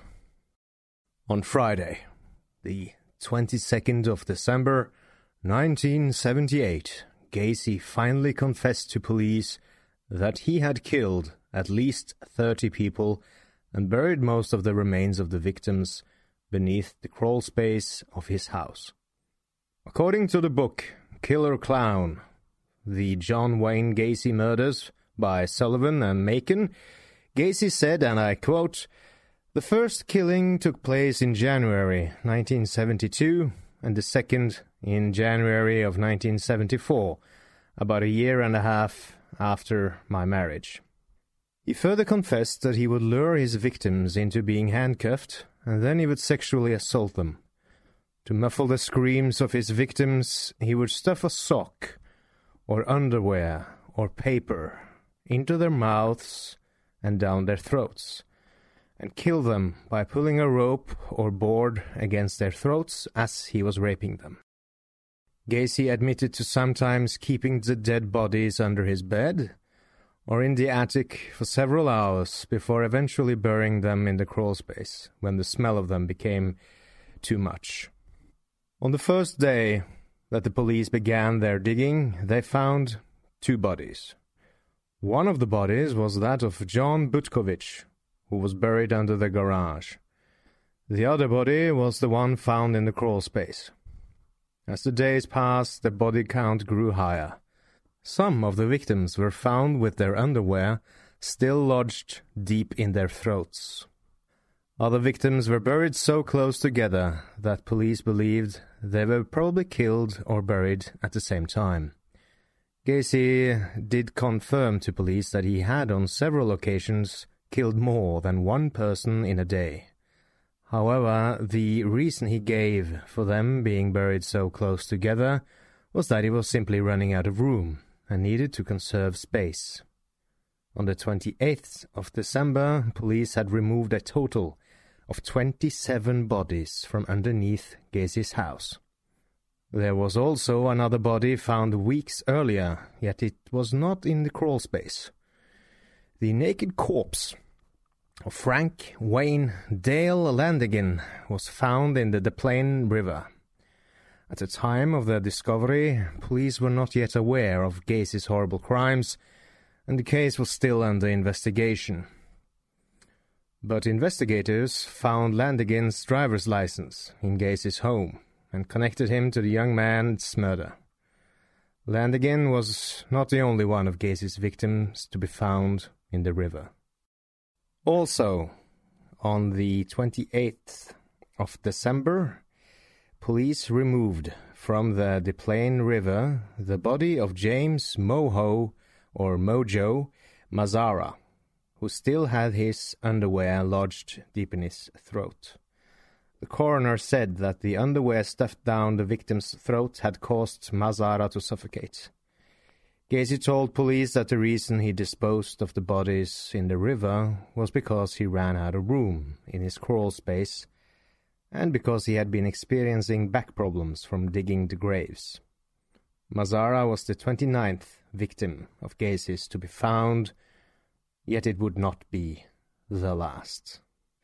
On Friday, the twenty-second of December, nineteen seventy-eight, Gacy finally confessed to police that he had killed at least thirty people and buried most of the remains of the victims beneath the crawl space of his house. According to the book Killer Clown, The John Wayne Gacy Murders by Sullivan and Macon, Gacy said, and I quote, "The first killing took place in January nineteen seventy-two and the second in January of nineteen seventy-four, about a year and a half after my marriage." He further confessed that he would lure his victims into being handcuffed, and then he would sexually assault them. To muffle the screams of his victims, he would stuff a sock, or underwear, or paper into their mouths and down their throats, and kill them by pulling a rope or board against their throats as he was raping them. Gacy admitted to sometimes keeping the dead bodies under his bed or in the attic for several hours before eventually burying them in the crawl space when the smell of them became too much. On the first day that the police began their digging, they found two bodies. One of the bodies was that of John Butkovich, who was buried under the garage. The other body was the one found in the crawl space. As the days passed, the body count grew higher. Some of the victims were found with their underwear still lodged deep in their throats. Other victims were buried so close together that police believed they were probably killed or buried at the same time. Gacy did confirm to police that he had on several occasions killed more than one person in a day. However, the reason he gave for them being buried so close together was that he was simply running out of room and needed to conserve space. On the twenty-eighth of December, police had removed a total of twenty-seven bodies from underneath Gacy's house. There was also another body found weeks earlier, yet it was not in the crawl space. The naked corpse of Frank Wayne Dale Landigan was found in the Des Plaines River. At the time of the discovery, police were not yet aware of Gacy's horrible crimes, and the case was still under investigation. But investigators found Landigan's driver's license in Gacy's home and connected him to the young man's murder. Landigan was not the only one of Gacy's victims to be found in the river. Also, on the twenty-eighth of December, police removed from the Des Plaines River the body of James Moho, or Mojo, Mazzara, who still had his underwear lodged deep in his throat. The coroner said that the underwear stuffed down the victim's throat had caused Mazzara to suffocate. Gacy told police that the reason he disposed of the bodies in the river was because he ran out of room in his crawl space and because he had been experiencing back problems from digging the graves. Mazzara was the twenty-ninth victim of Gacy's to be found, yet it would not be the last.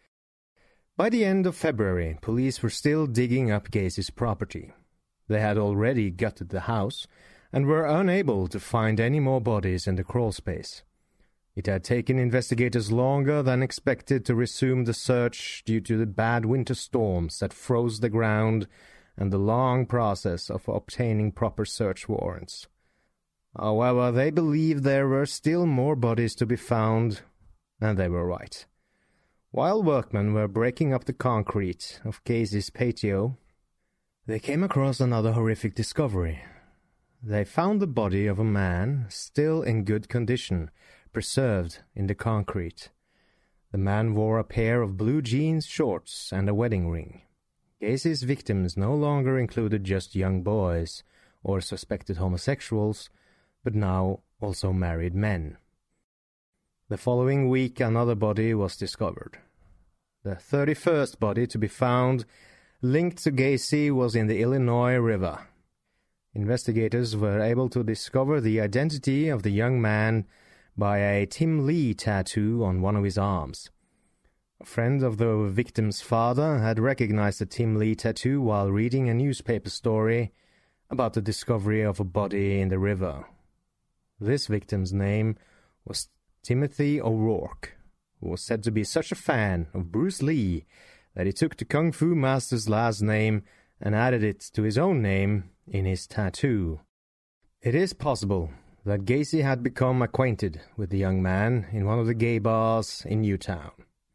By the end of February, police were still digging up Gacy's property. They had already gutted the house and were unable to find any more bodies in the crawl space. It had taken investigators longer than expected to resume the search due to the bad winter storms that froze the ground and the long process of obtaining proper search warrants. However, they believed there were still more bodies to be found, and they were right. While workmen were breaking up the concrete of Gacy's patio, they came across another horrific discovery. They found the body of a man still in good condition, preserved in the concrete. The man wore a pair of blue jeans shorts and a wedding ring. Gacy's victims no longer included just young boys or suspected homosexuals, but now also married men. The following week another body was discovered. The thirty-first body to be found linked to Gacy was in the Illinois River. Investigators were able to discover the identity of the young man by a Tim Lee tattoo on one of his arms. A friend of the victim's father had recognized the Tim Lee tattoo while reading a newspaper story about the discovery of a body in the river. This victim's name was Timothy O'Rourke, who was said to be such a fan of Bruce Lee that he took the Kung Fu Master's last name and added it to his own name in his tattoo. It is possible that Gacy had become acquainted with the young man in one of the gay bars in Newtown.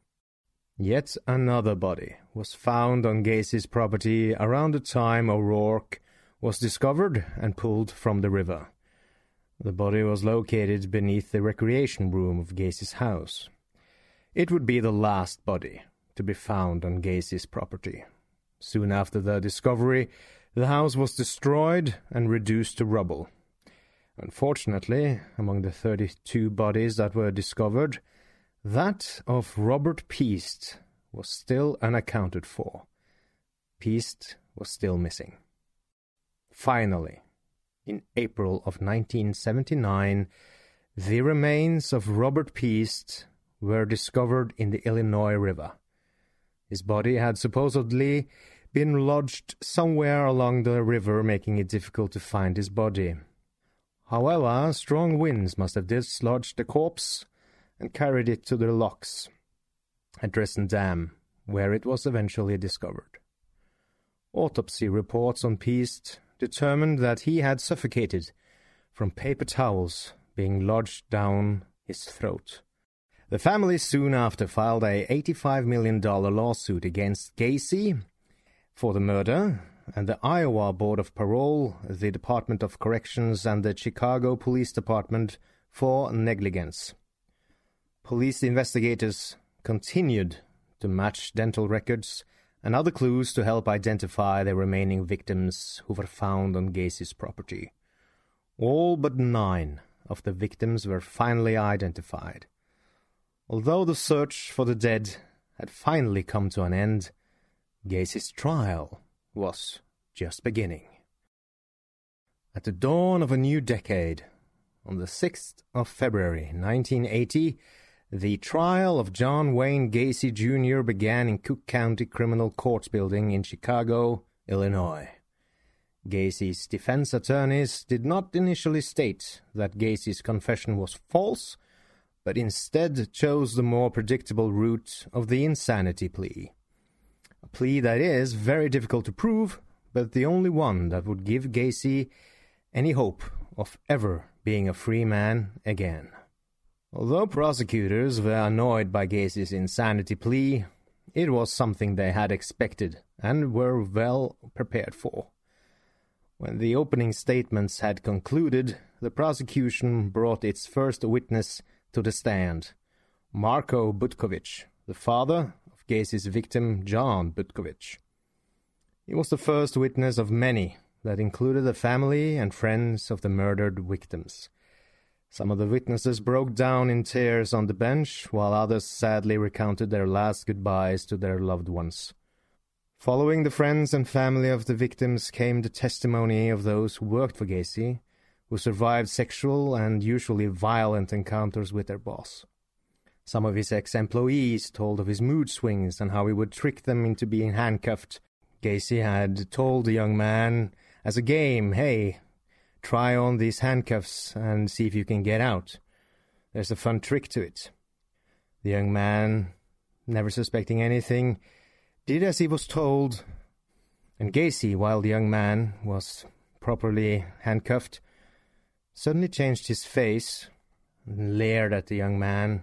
Yet another body was found on Gacy's property around the time O'Rourke was discovered and pulled from the river. The body was located beneath the recreation room of Gacy's house. It would be the last body to be found on Gacy's property. Soon after the discovery, the house was destroyed and reduced to rubble. Unfortunately, among the thirty-two bodies that were discovered, that of Robert Peast was still unaccounted for. Peast was still missing. Finally, in April of nineteen seventy-nine, the remains of Robert Peast were discovered in the Illinois River. His body had supposedly been lodged somewhere along the river, making it difficult to find his body. However, strong winds must have dislodged the corpse and carried it to the locks at Dresden Dam, where it was eventually discovered. Autopsy reports on Peast determined that he had suffocated from paper towels being lodged down his throat. The family soon after filed a eighty-five million dollars lawsuit against Gacy for the murder, and the Iowa Board of Parole, the Department of Corrections, and the Chicago Police Department for negligence. Police investigators continued to match dental records and other clues to help identify the remaining victims who were found on Gacy's property. All but nine of the victims were finally identified. Although the search for the dead had finally come to an end, Gacy's trial was just beginning. At the dawn of a new decade, on the sixth of February nineteen eighty, the trial of John Wayne Gacy Junior began in Cook County Criminal Courts Building in Chicago, Illinois. Gacy's defense attorneys did not initially state that Gacy's confession was false, but instead chose the more predictable route of the insanity plea. A plea that is very difficult to prove, but the only one that would give Gacy any hope of ever being a free man again. Although prosecutors were annoyed by Gacy's insanity plea, it was something they had expected and were well prepared for. When the opening statements had concluded, the prosecution brought its first witness to the stand, Marko Butkovich, the father of Gacy's victim John Butkovich. He was the first witness of many that included the family and friends of the murdered victims. Some of the witnesses broke down in tears on the bench, while others sadly recounted their last goodbyes to their loved ones. Following the friends and family of the victims came the testimony of those who worked for Gacy, who survived sexual and usually violent encounters with their boss. Some of his ex-employees told of his mood swings and how he would trick them into being handcuffed. Gacy had told the young man, as a game, "Hey, try on these handcuffs and see if you can get out. There's a fun trick to it." The young man, never suspecting anything, did as he was told, and Gacy, while the young man was properly handcuffed, suddenly changed his face and leered at the young man,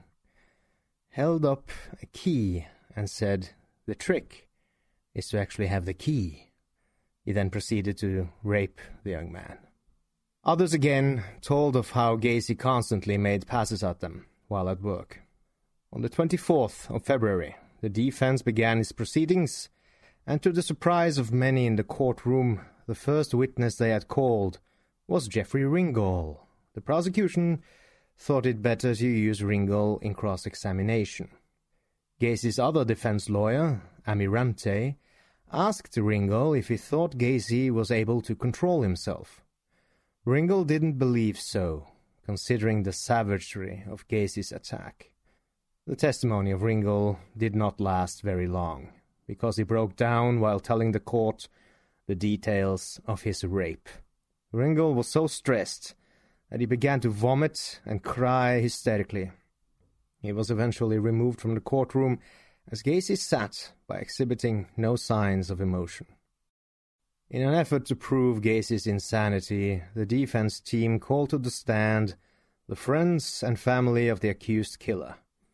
held up a key and said, "The trick is to actually have the key." He then proceeded to rape the young man. Others again told of how Gacy constantly made passes at them while at work. On the twenty-fourth of February, the defense began its proceedings, and to the surprise of many in the courtroom, the first witness they had called was Jeffrey Ringgold. The prosecution thought it better to use Ringgold in cross-examination. Gacy's other defense lawyer, Amy Ramtey, asked Ringgold if he thought Gacy was able to control himself. Ringgold didn't believe so, considering the savagery of Gacy's attack. The testimony of Ringgold did not last very long, because he broke down while telling the court the details of his rape. Ringgold was so stressed that he began to vomit and cry hysterically. He was eventually removed from the courtroom as Gacy sat by exhibiting no signs of emotion. In an effort to prove Gacy's insanity, the defense team called to the stand the friends and family of the accused killer.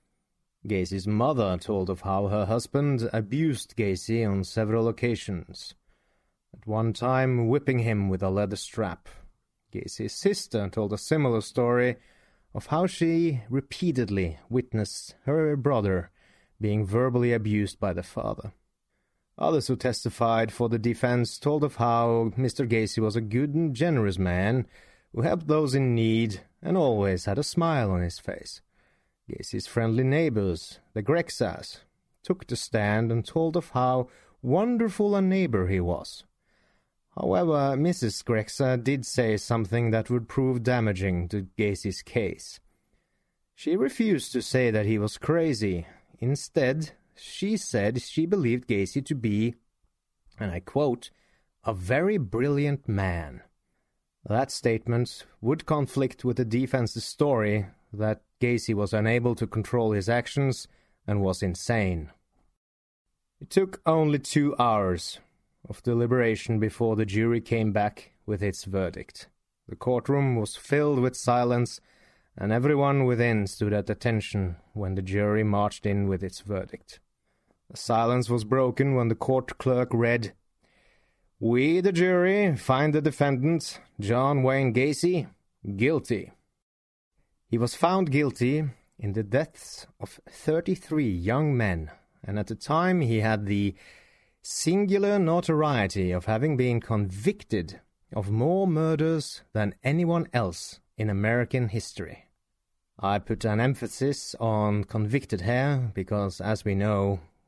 Gacy's mother told of how her husband abused Gacy on several occasions, at one time whipping him with a leather strap. Gacy's sister told a similar story of how she repeatedly witnessed her brother being verbally abused by the father. Others who testified for the defense told of how Mister Gacy was a good and generous man who helped those in need and always had a smile on his face. Gacy's friendly neighbors, the Grexas, took the stand and told of how wonderful a neighbor he was. However, Missus Grexa did say something that would prove damaging to Gacy's case. She refused to say that he was crazy. Instead, she said she believed Gacy to be, and I quote, "a very brilliant man." That statement would conflict with the defense's story that Gacy was unable to control his actions and was insane. It took only two hours of deliberation before the jury came back with its verdict. The courtroom was filled with silence, and everyone within stood at attention when the jury marched in with its verdict. The silence was broken when the court clerk read, "We, the jury, find the defendant, John Wayne Gacy, guilty." He was found guilty in the deaths of thirty-three young men, and at the time he had the singular notoriety of having been convicted of more murders than anyone else in American history. I put an emphasis on convicted here because, as we know,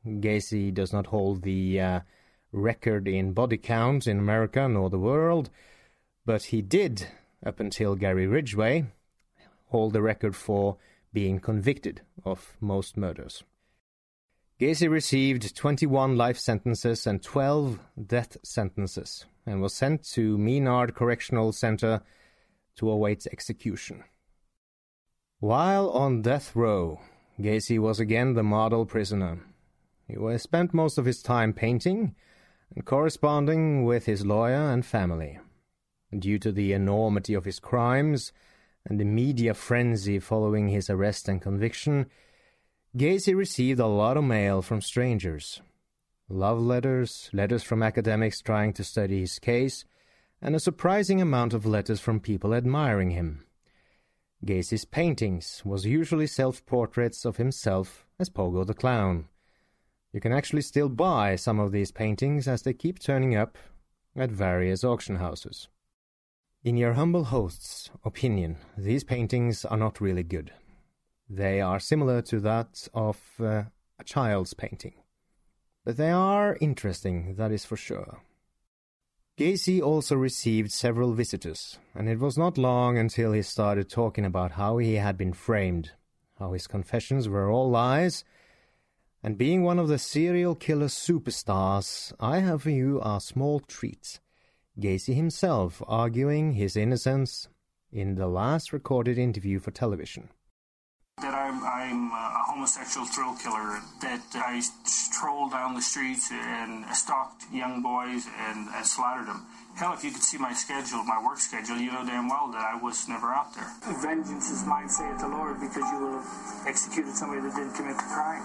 Gacy does not hold the uh, record in body count in America nor the world, but he did, up until Gary Ridgway, hold the record for being convicted of most murders. Gacy received twenty-one life sentences and twelve death sentences and was sent to Menard Correctional Center to await execution. While on death row, Gacy was again the model prisoner. He spent most of his time painting and corresponding with his lawyer and family. Due to the enormity of his crimes and the media frenzy following his arrest and conviction, Gacy received a lot of mail from strangers. Love letters, letters from academics trying to study his case, and a surprising amount of letters from people admiring him. Gacy's paintings was usually self-portraits of himself as Pogo the Clown. You can actually still buy some of these paintings as they keep turning up at various auction houses. In your humble host's opinion, these paintings are not really good. They are similar to that of uh, a child's painting. But they are interesting, that is for sure. Gacy also received several visitors, and it was not long until he started talking about how he had been framed, how his confessions were all lies, and being one of the serial killer superstars, I have for you a small treat. Gacy himself arguing his innocence in the last recorded interview for television. That I'm, I'm a homosexual thrill killer, that I strolled down the streets and stalked young boys and, and slaughtered them. Hell, if you could see my schedule, my work schedule, you know damn well that I was never out there. Vengeance is mine, saith the Lord, because you will have executed somebody that didn't commit the crime.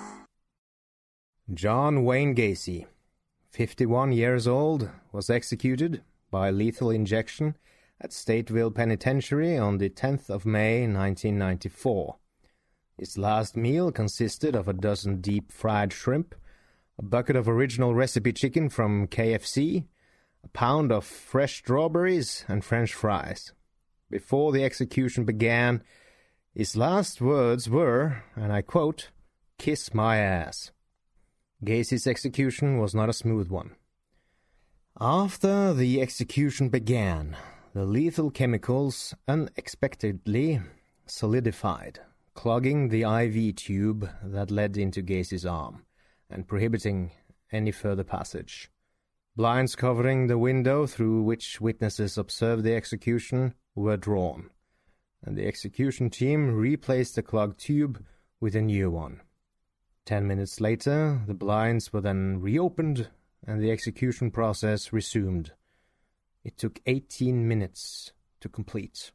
John Wayne Gacy, fifty-one years old, was executed by lethal injection at Stateville Penitentiary on the tenth of May nineteen ninety-four. His last meal consisted of a dozen deep-fried shrimp, a bucket of original recipe chicken from K F C, a pound of fresh strawberries, and French fries. Before the execution began, his last words were, and I quote, "Kiss my ass." Gacy's execution was not a smooth one. After the execution began, the lethal chemicals unexpectedly solidified, clogging the I V tube that led into Gacy's arm, and prohibiting any further passage. Blinds covering the window through which witnesses observed the execution were drawn, and the execution team replaced the clogged tube with a new one. Ten minutes later, the blinds were then reopened, and the execution process resumed. It took eighteen minutes to complete.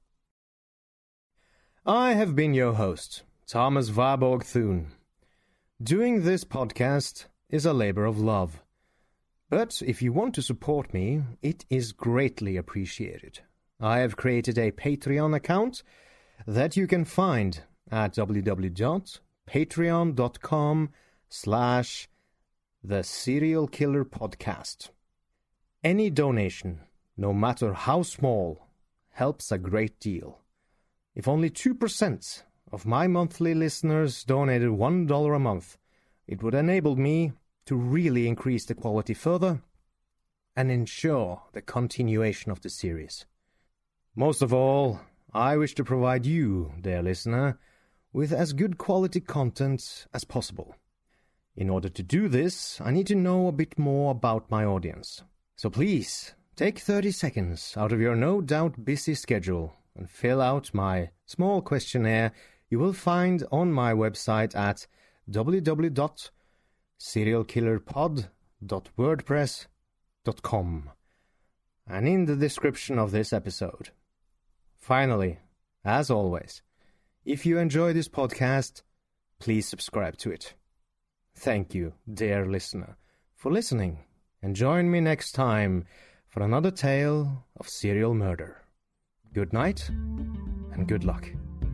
I have been your host, Thomas Warburg Thune. Doing this podcast is a labor of love. But if you want to support me, it is greatly appreciated. I have created a Patreon account that you can find at www.patreon.com slash the Serial Killer Podcast. Any donation, no matter how small, helps a great deal. If only two percent of my monthly listeners donated one dollar a month, it would enable me to really increase the quality further and ensure the continuation of the series. Most of all, I wish to provide you, dear listener, with as good quality content as possible. In order to do this, I need to know a bit more about my audience. So please, take thirty seconds out of your no doubt busy schedule and fill out my small questionnaire you will find on my website at w w w dot serial killer pod dot wordpress dot com and in the description of this episode. Finally, as always, if you enjoy this podcast, please subscribe to it. Thank you, dear listener, for listening, and join me next time for another tale of serial murder. Good night, and good luck.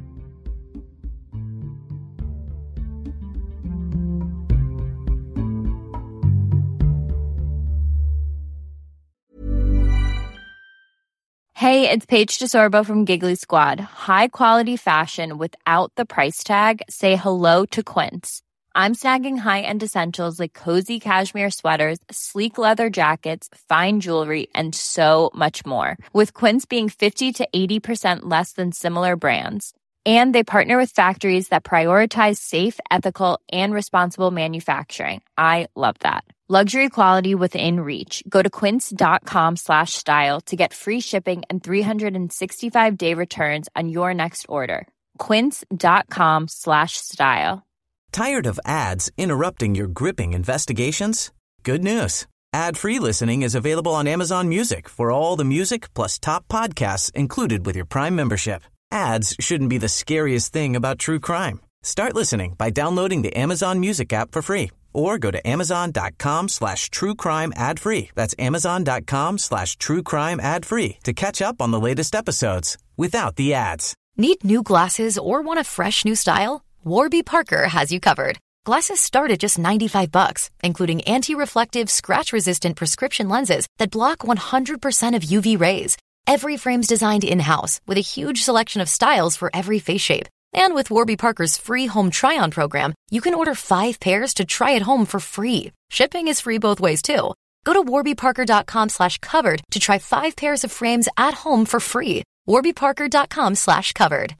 Hey, it's Paige DeSorbo from Giggly Squad. High quality fashion without the price tag. Say hello to Quince. I'm snagging high-end essentials like cozy cashmere sweaters, sleek leather jackets, fine jewelry, and so much more. With Quince being fifty to eighty percent less than similar brands. And they partner with factories that prioritize safe, ethical, and responsible manufacturing. I love that. Luxury quality within reach. Go to quince.com slash style to get free shipping and three sixty-five day returns on your next order. Quince.com slash style. Tired of ads interrupting your gripping investigations? Good news. Ad-free listening is available on Amazon Music for all the music plus top podcasts included with your Prime membership. Ads shouldn't be the scariest thing about true crime. Start listening by downloading the Amazon Music app for free or go to amazon.com slash true crime ad free. That's amazon.com slash true crime ad free to catch up on the latest episodes without the ads. Need new glasses or want a fresh new style? Warby Parker has you covered. Glasses start at just ninety-five bucks, including anti-reflective, scratch-resistant prescription lenses that block one hundred percent of U V rays. Every frame's designed in-house with a huge selection of styles for every face shape. And with Warby Parker's free home try-on program, you can order five pairs to try at home for free. Shipping is free both ways, too. Go to warbyparker.com slash covered to try five pairs of frames at home for free. warbyparker.com slash covered.